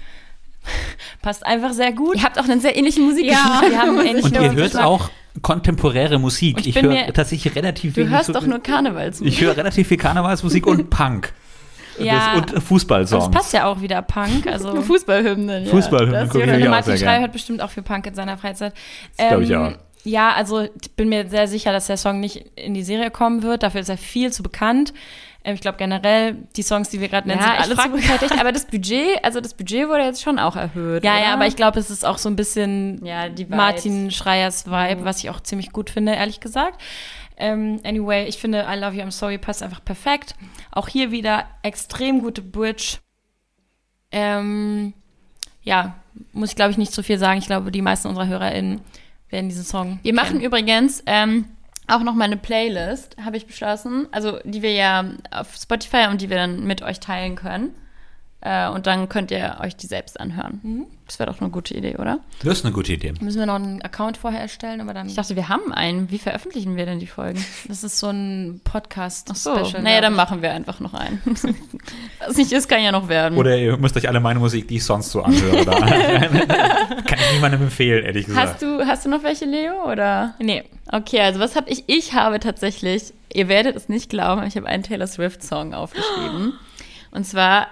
Passt einfach sehr gut. Ihr habt auch einen sehr ähnlichen Musikgeschmack. Wir haben und ihr hört auch kontemporäre Musik. Ich höre tatsächlich relativ wenig. Du hörst doch nur Karnevalsmusik. Ich höre relativ viel Karnevalsmusik und Punk. Ja. Und Fußballsongs. Das passt ja auch wieder Punk. Also Fußballhymnen. Fußballhymnen gucke ich auch sehr Martin Schrei gerne. hört bestimmt auch für Punk in seiner Freizeit. Das glaube ich auch. Ja, also ich bin mir sehr sicher, dass der Song nicht in die Serie kommen wird. Dafür ist er viel zu bekannt. Ich glaube generell, die Songs, die wir gerade nennen, sind alle zu bekannt. Aber das Budget wurde jetzt schon auch erhöht, Ja, oder? ja, aber ich glaube, es ist auch so ein bisschen die Martin Schreiers Vibe, was ich auch ziemlich gut finde, ehrlich gesagt. Anyway, ich finde I Love You, I'm Sorry passt einfach perfekt. Auch hier wieder extrem gute Bridge. Ja, muss ich, glaube ich, nicht so viel sagen. Ich glaube, die meisten unserer HörerInnen werden diesen Song Wir machen übrigens auch noch mal eine Playlist, habe ich beschlossen. Also, die wir ja auf Spotify und die wir dann mit euch teilen können. Und dann könnt ihr euch die selbst anhören. Das wäre doch eine gute Idee, oder? Das ist eine gute Idee. Müssen wir noch einen Account vorher erstellen, aber dann. Ich dachte, wir haben einen. Wie veröffentlichen wir denn die Folgen? Das ist so ein Podcast-Special. Ach so. Naja, dann machen wir einfach noch einen. Was nicht ist, kann ja noch werden. Oder ihr müsst euch alle meine Musik, die ich sonst so anhöre. Kann ich niemandem empfehlen, ehrlich gesagt. Hast du noch welche, Leo? Oder? Nee. Okay, also was habe ich? Ich habe tatsächlich, ihr werdet es nicht glauben, ich habe einen Taylor Swift-Song aufgeschrieben. Und zwar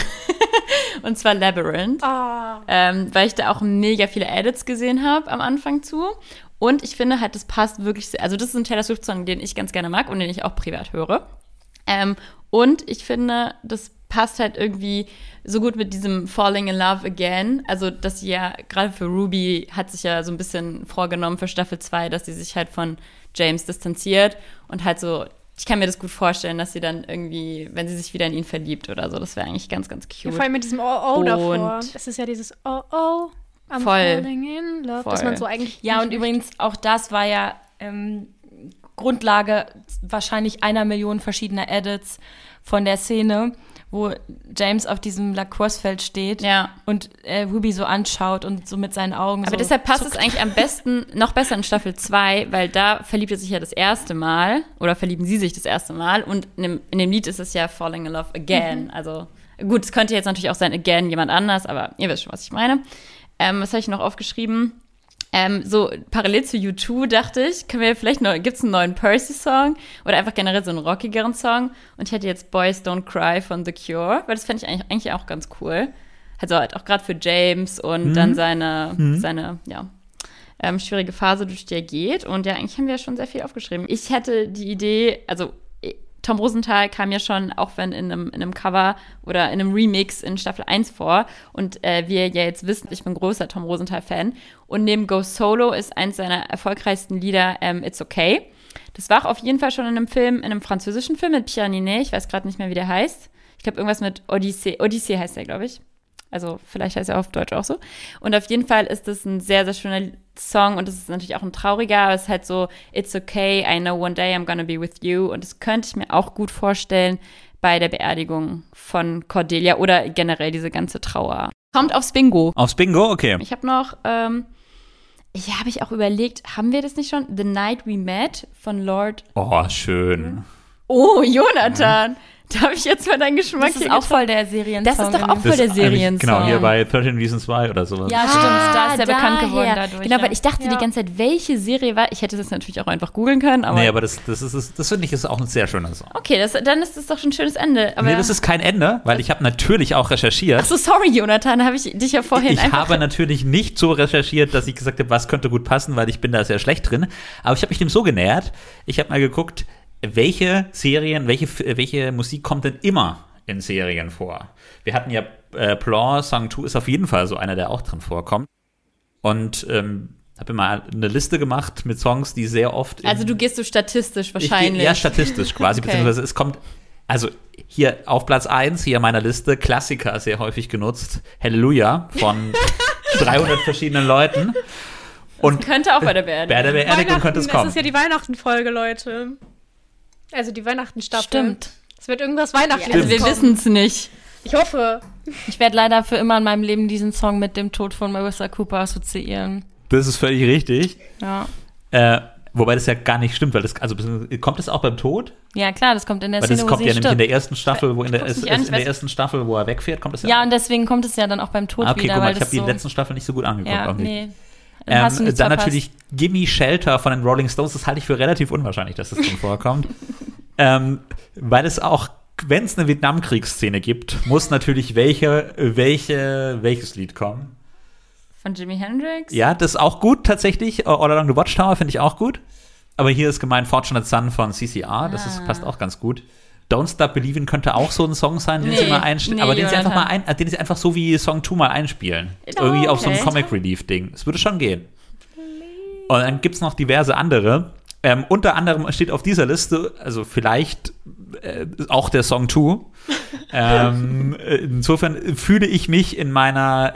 Labyrinth, weil ich da auch mega viele Edits gesehen habe am Anfang zu. Und ich finde halt, das passt wirklich sehr. Also das ist ein Taylor Swift-Song, den ich ganz gerne mag und den ich auch privat höre. Und ich finde, das passt halt irgendwie so gut mit diesem Falling in Love Again. Also, dass sie ja, gerade für Ruby, hat sich ja so ein bisschen vorgenommen für Staffel 2, dass sie sich halt von James distanziert und halt so. Ich kann mir das gut vorstellen, dass sie dann irgendwie, wenn sie sich wieder in ihn verliebt oder so, das wäre eigentlich ganz, ganz cute. Ja, vor allem mit diesem Oh-Oh davor. Das ist ja dieses Oh-Oh, I'm falling in love. Voll. Dass man so eigentlich. Ja, und übrigens, auch das war ja Grundlage wahrscheinlich 1 Million verschiedener Edits von der Szene, wo James auf diesem Lacrosse-Feld steht und Ruby so anschaut und so mit seinen Augen aber so deshalb passt es eigentlich am besten, noch besser in Staffel 2, weil da verliebt er sich ja das erste Mal oder verlieben sie sich das erste Mal und in dem Lied ist es ja Falling in Love Again. Also gut, es könnte jetzt natürlich auch sein Again jemand anders, aber ihr wisst schon, was ich meine. Was habe ich noch aufgeschrieben? So parallel zu U2 dachte ich, gibt's einen neuen Percy-Song oder einfach generell so einen rockigeren Song und ich hätte jetzt Boys Don't Cry von The Cure, weil das fände ich eigentlich auch ganz cool. Also halt auch gerade für James und dann seine schwierige Phase, durch die er geht und ja, eigentlich haben wir ja schon sehr viel aufgeschrieben. Ich hätte die Idee, also Tom Rosenthal kam ja schon, auch wenn in einem Cover oder in einem Remix in Staffel 1 vor. Und wir ja jetzt wissen, ich bin großer Tom Rosenthal-Fan. Und neben Go Solo ist eins seiner erfolgreichsten Lieder It's Okay. Das war auch auf jeden Fall schon in einem französischen Film mit Pierre Ninet. Ich weiß gerade nicht mehr, wie der heißt. Ich glaube, irgendwas mit Odyssee. Odyssee heißt der, glaube ich. Also vielleicht heißt er auf Deutsch auch so. Und auf jeden Fall ist das ein sehr, sehr schöner Song und es ist natürlich auch ein trauriger, aber es ist halt so, it's okay, I know one day I'm gonna be with you. Und das könnte ich mir auch gut vorstellen bei der Beerdigung von Cordelia oder generell diese ganze Trauer. Kommt aufs Bingo. Aufs Bingo? Okay. Ich habe noch, habe ich auch überlegt, haben wir das nicht schon? The Night We Met von Lord. Oh, schön. Oh, Jonathan. Da habe ich jetzt mal deinen Geschmack Das ist auch voll der Seriensong. Das ist doch auch voll der Seriensong. Genau, hier bei 13 Reasons Why oder sowas. Ja, stimmt. Da ist er bekannt geworden dadurch. Genau, weil ich dachte die ganze Zeit, welche Serie war. Ich hätte das natürlich auch einfach googeln können. Aber Nee, aber das finde ich ist auch ein sehr schöner Song. okay, dann ist das doch schon ein schönes Ende. Aber Nee, das ist kein Ende, weil ich habe natürlich auch recherchiert. Ach so, sorry, Jonathan, habe ich dich ja vorhin Ich einfach... habe natürlich nicht so recherchiert, dass ich gesagt habe, was könnte gut passen, weil ich bin da sehr schlecht drin. Aber ich habe mich dem so genähert. Ich habe mal geguckt, welche Serien, welche Musik kommt denn immer in Serien vor? Wir hatten ja Plor, Song 2 ist auf jeden Fall so einer, der auch drin vorkommt. Und habe mal eine Liste gemacht mit Songs, die sehr oft Also du gehst so statistisch wahrscheinlich. Ja, statistisch quasi, Okay. beziehungsweise es kommt, also hier auf Platz 1 hier meiner Liste, Klassiker sehr häufig genutzt, Halleluja von 300 verschiedenen Leuten. Und Könnte auch bei der Beerdigung. bei der Beerdigung könnte es kommen. Das ist ja die Weihnachten-Folge, Leute. Also die Weihnachtenstaffel. Stimmt. Es wird irgendwas Weihnachtliches Also wir kommen. wissen es nicht. Ich hoffe. Ich werde leider für immer in meinem Leben diesen Song mit dem Tod von Marissa Cooper assoziieren. Das ist völlig richtig. Ja. Wobei das ja gar nicht stimmt, weil kommt das auch beim Tod? Ja, klar, das kommt in der Weil Szene, das wo kommt sie ja nämlich in stirbt. der ersten Staffel, in der weiß- ersten Staffel, wo er wegfährt, kommt das Ja, und deswegen kommt es ja dann auch beim Tod okay, wieder. guck mal, weil ich das habe die so, letzten Staffeln nicht so gut angeguckt. Ja, auch nicht. nee. Dann hast du nichts Dann verpasst. natürlich Gimme Shelter von den Rolling Stones, das halte ich für relativ unwahrscheinlich, dass das drin vorkommt. Weil es auch, wenn es eine Vietnamkriegsszene gibt, muss natürlich welches Lied kommen. Von Jimi Hendrix? Ja, das ist auch gut tatsächlich. All Along the Watchtower finde ich auch gut. Aber hier ist gemeint Fortunate Son von CCR, passt auch ganz gut. Don't Stop Believin' könnte auch so ein Song sein, den Nee, sie mal einspielen, nee, aber den sie einfach Jonathan. den sie einfach so wie Song 2 mal einspielen. Oh, Irgendwie auf so einem okay. Comic Relief Ding. Das würde schon gehen. Und dann gibt es noch diverse andere. Unter anderem steht auf dieser Liste, also vielleicht auch der Song 2. Insofern fühle ich mich in meiner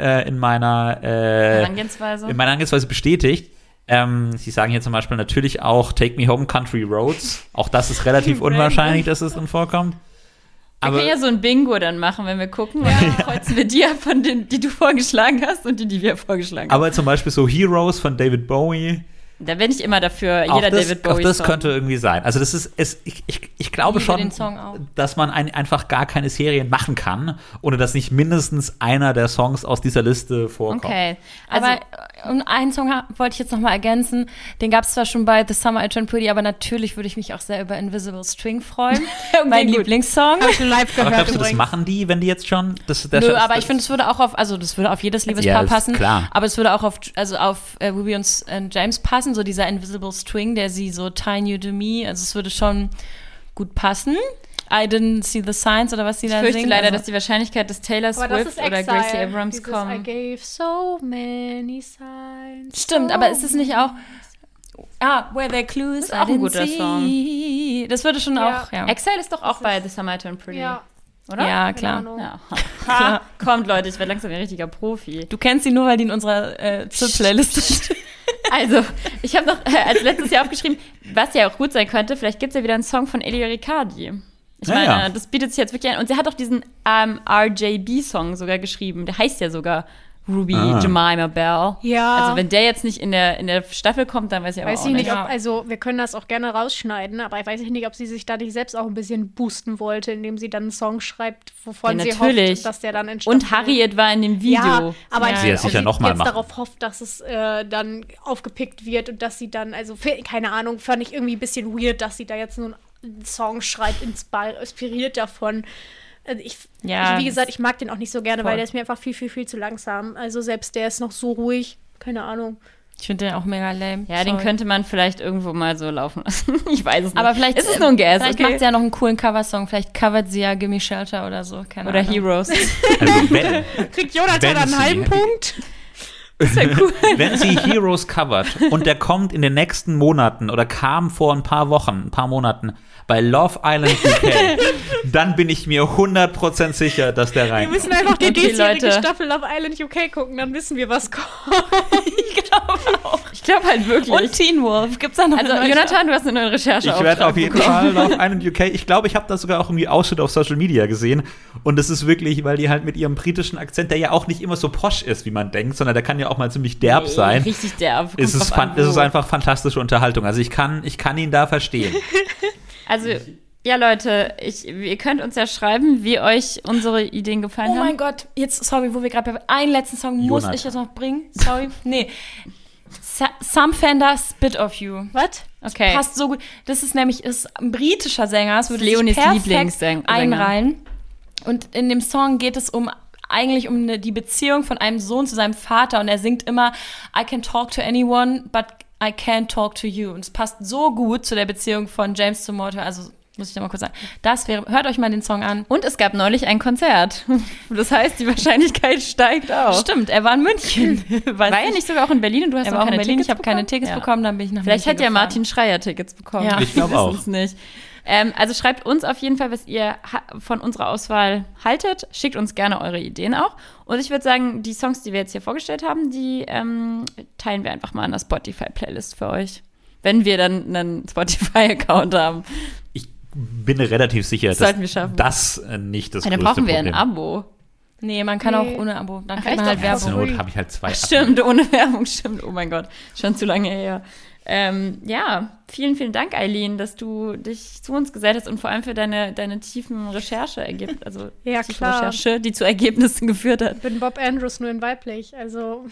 Herangehensweise bestätigt. Sie sagen hier zum Beispiel natürlich auch Take Me Home Country Roads. Auch das ist relativ unwahrscheinlich, dass es drin vorkommt. Wir können ja so ein Bingo dann machen, wenn wir gucken. Und dann kreuzen wir die ab von denen, die du vorgeschlagen hast und die wir vorgeschlagen haben. Aber zum Beispiel so Heroes von David Bowie. Da bin ich immer dafür, Auch jeder das, David auch Bowie das Song. könnte irgendwie sein. Also das ist, ich glaube liebe schon, den Song auch. dass man einfach gar keine Serien machen kann, ohne dass nicht mindestens einer der Songs aus dieser Liste vorkommt. Okay, also Aber einen Song wollte ich jetzt noch mal ergänzen. Den gab es zwar schon bei The Summer I Turned Pretty, aber natürlich würde ich mich auch sehr über Invisible String freuen. Mein gut. Lieblingssong. Habe ich schon live Aber gehört glaubst du, das übrigens. machen die, wenn die jetzt schon? Nö, aber ich finde, es würde auch das würde auf jedes Liebespaar ist passen. klar. Aber es würde auch auf Ruby und James passen, so dieser Invisible String, der sie so tie you to me. Also es würde schon gut passen. I didn't see the signs oder was sie ich da fürchte singen. leider, also, dass die Wahrscheinlichkeit, dass Taylor Aber das Swift ist oder Exile. Gracie Abrams Dieses I kommen. gave so many signs. stimmt, aber ist es nicht auch Where There Clues, Das ist auch ein guter Song. Das würde schon Ja. auch, ja. Exile ist doch auch bei The Summer I Turned Pretty, Ja, oder? Ja, keine klar. Ahnung. Ja. Ha, kommt, Leute, ich werde langsam ein richtiger Profi. Du kennst sie nur, weil die in unserer Playlist steht. Also, ich habe noch als letztes Jahr aufgeschrieben, was ja auch gut sein könnte, vielleicht gibt es ja wieder einen Song von Elio Riccardi. Ich Ja, meine, ja. das bietet sich jetzt wirklich an. Und sie hat auch diesen RJB-Song sogar geschrieben. Der heißt ja sogar Ruby Jemima Bell. Ja. Also, wenn der jetzt nicht in der Staffel kommt, dann weiß ich aber Weiß auch ich nicht, nicht. ob, also wir können das auch gerne rausschneiden, aber ich weiß nicht, ob sie sich da nicht selbst auch ein bisschen boosten wollte, indem sie dann einen Song schreibt, wovon Ja, sie natürlich. hofft, dass der dann entsteht. Und Harriet war in dem Video. Ja, aber Ja. Sie ja sicher ob noch mal jetzt machen. darauf hofft, dass es dann aufgepickt wird und dass sie dann, also keine Ahnung, fand ich irgendwie ein bisschen weird, dass sie da jetzt nur einen Song schreibt, inspiriert davon. Ja, Wie gesagt, ich mag den auch nicht so gerne, voll. weil der ist mir einfach viel, viel, viel zu langsam. Also selbst der ist noch so ruhig, keine Ahnung. Ich finde den auch mega lame. Ja, den Sorry. könnte man vielleicht irgendwo mal so laufen lassen. Ich weiß es nicht. Aber vielleicht ist es nur ein Guess, Vielleicht okay? macht sie ja noch einen coolen Coversong. Vielleicht covert sie ja Gimme Shelter oder so. Keine Oder Ahnung. Heroes. Also wenn, Kriegt Jonathan Wenn einen sie- halben Punkt? wenn sie Heroes covert und der kommt in den nächsten Monaten oder kam vor ein paar Monaten bei Love Island UK, dann bin ich mir 100% sicher, dass der Wir rein. müssen einfach die Okay, diesjährige Leute. Staffel Love Island UK gucken, dann wissen wir, was kommt. Ich Ich glaube halt wirklich. Und Teen Wolf. Gibt's da noch also, eine neue Jonathan, du hast eine neue Recherche Ich werde auf jeden Fall noch einen UK. Ich glaube, ich habe da sogar auch irgendwie Ausschnitte auf Social Media gesehen. Und es ist wirklich, weil die halt mit ihrem britischen Akzent, der ja auch nicht immer so posch ist, wie man denkt, sondern der kann ja auch mal ziemlich derb sein. Richtig derb. Es ist einfach fantastische Unterhaltung. Also ich kann ihn da verstehen. Also, ja, Leute, ihr könnt uns ja schreiben, wie euch unsere Ideen gefallen Oh haben. mein Gott, jetzt, sorry, wo wir gerade bei einen letzten Song muss Jonathan. ich jetzt noch bringen. Sorry. Nee. Sam Fender, Spit of You. Was? Okay. Passt so gut. Das ist nämlich ist ein britischer Sänger. Es würde Leonis sich perfekt Lieblingssänger. einreihen. Und in dem Song geht es eigentlich um die Beziehung von einem Sohn zu seinem Vater. Und er singt immer, I can talk to anyone, but I can't talk to you. Und es passt so gut zu der Beziehung von James zu Mortar. Also muss ich noch mal kurz sagen. Hört euch mal den Song an. Und es gab neulich ein Konzert. Das heißt, die Wahrscheinlichkeit steigt auch. Stimmt, er war in München. War er nicht sogar auch in Berlin und du hast Er noch war auch in keine Berlin, Tickets ich habe keine bekommen? Tickets Ja. bekommen, dann bin ich nach Vielleicht München hat ja gefahren. Martin Schreier Tickets bekommen. Ja. Ich glaube Wir auch. wissen's nicht. Also schreibt uns auf jeden Fall, was ihr von unserer Auswahl haltet. Schickt uns gerne eure Ideen auch. Und ich würde sagen, die Songs, die wir jetzt hier vorgestellt haben, die teilen wir einfach mal in der Spotify-Playlist für euch. Wenn wir dann einen Spotify-Account haben. Ich bin relativ sicher, dass Sollten wir schaffen. das nicht das Dann größte brauchen wir Problem ein Abo. Nee, man kann Nee. auch ohne Abo. Dann Ach, kriegt man echt? halt Doch, Zur Werbung. Not habe ich halt 2 Stimmt, ohne Werbung, stimmt. Oh mein Gott, schon zu lange her. Ja, vielen, vielen Dank, Eileen, dass du dich zu uns gesellt hast und vor allem für deine tiefen Recherche-Ergebnisse, also Ja, tiefe klar. Recherche, die zu Ergebnissen geführt hat. Ich bin Bob Andrews nur in weiblich, also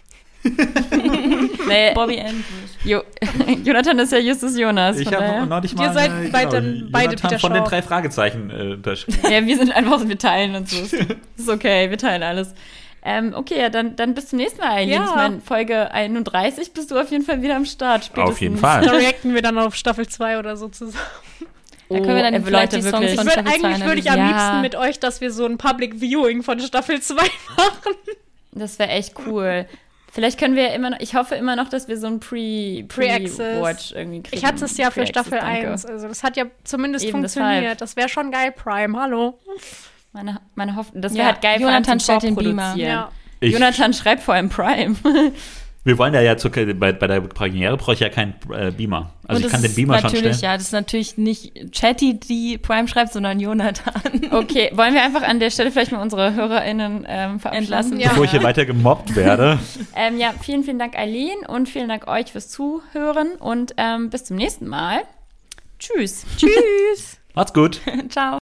Nee, Bobby Andrews. Jonathan ist ja Justus Jonas. Ich von daher. habe neulich Ihr mal seid beide Jonathan Peter von den Shaw. 3 Fragezeichen unterschrieben. Ja, wir sind einfach so, wir teilen uns so. Ist okay, wir teilen alles. Okay, ja, dann bis zum nächsten Mal, Eileen. Ja. Ich meine, Folge 31 bist du auf jeden Fall wieder am Start. Spätestens. Auf jeden Fall. da reacten wir dann auf Staffel 2 oder so zusammen. Da können wir dann vielleicht die Songs von Staffel 2 Eigentlich würde ich am Ja. liebsten mit euch, dass wir so ein Public Viewing von Staffel 2 machen. Das wäre echt cool. Vielleicht können wir ja immer noch, ich hoffe immer noch, dass wir so ein Pre-Access. Pre-Watch irgendwie kriegen. Ich hatte es ja für Pre-Access, Staffel danke. 1, also das hat ja zumindest Eben funktioniert. deshalb. Das wäre schon geil, Prime, hallo. Meine Hoffnung, das Ja, wäre halt geil, Jonathan vor allem zum stellt den Beamer. Vorproduzieren. Ja. Jonathan schreibt vor allem Prime. Wir wollen ja bei der Premiere brauche ich ja keinen Beamer. Also Und ich kann das den Beamer ist schon natürlich, stellen. ja, das ist natürlich nicht Chatty, die Prime schreibt, sondern Jonathan. Okay, wollen wir einfach an der Stelle vielleicht mal unsere HörerInnen verabschieden? Entlassen. Ja. Bevor ich hier weiter gemobbt werde. Ja, vielen, vielen Dank, Eileen, und vielen Dank euch fürs Zuhören und bis zum nächsten Mal. Tschüss. Tschüss. Macht's gut. Ciao.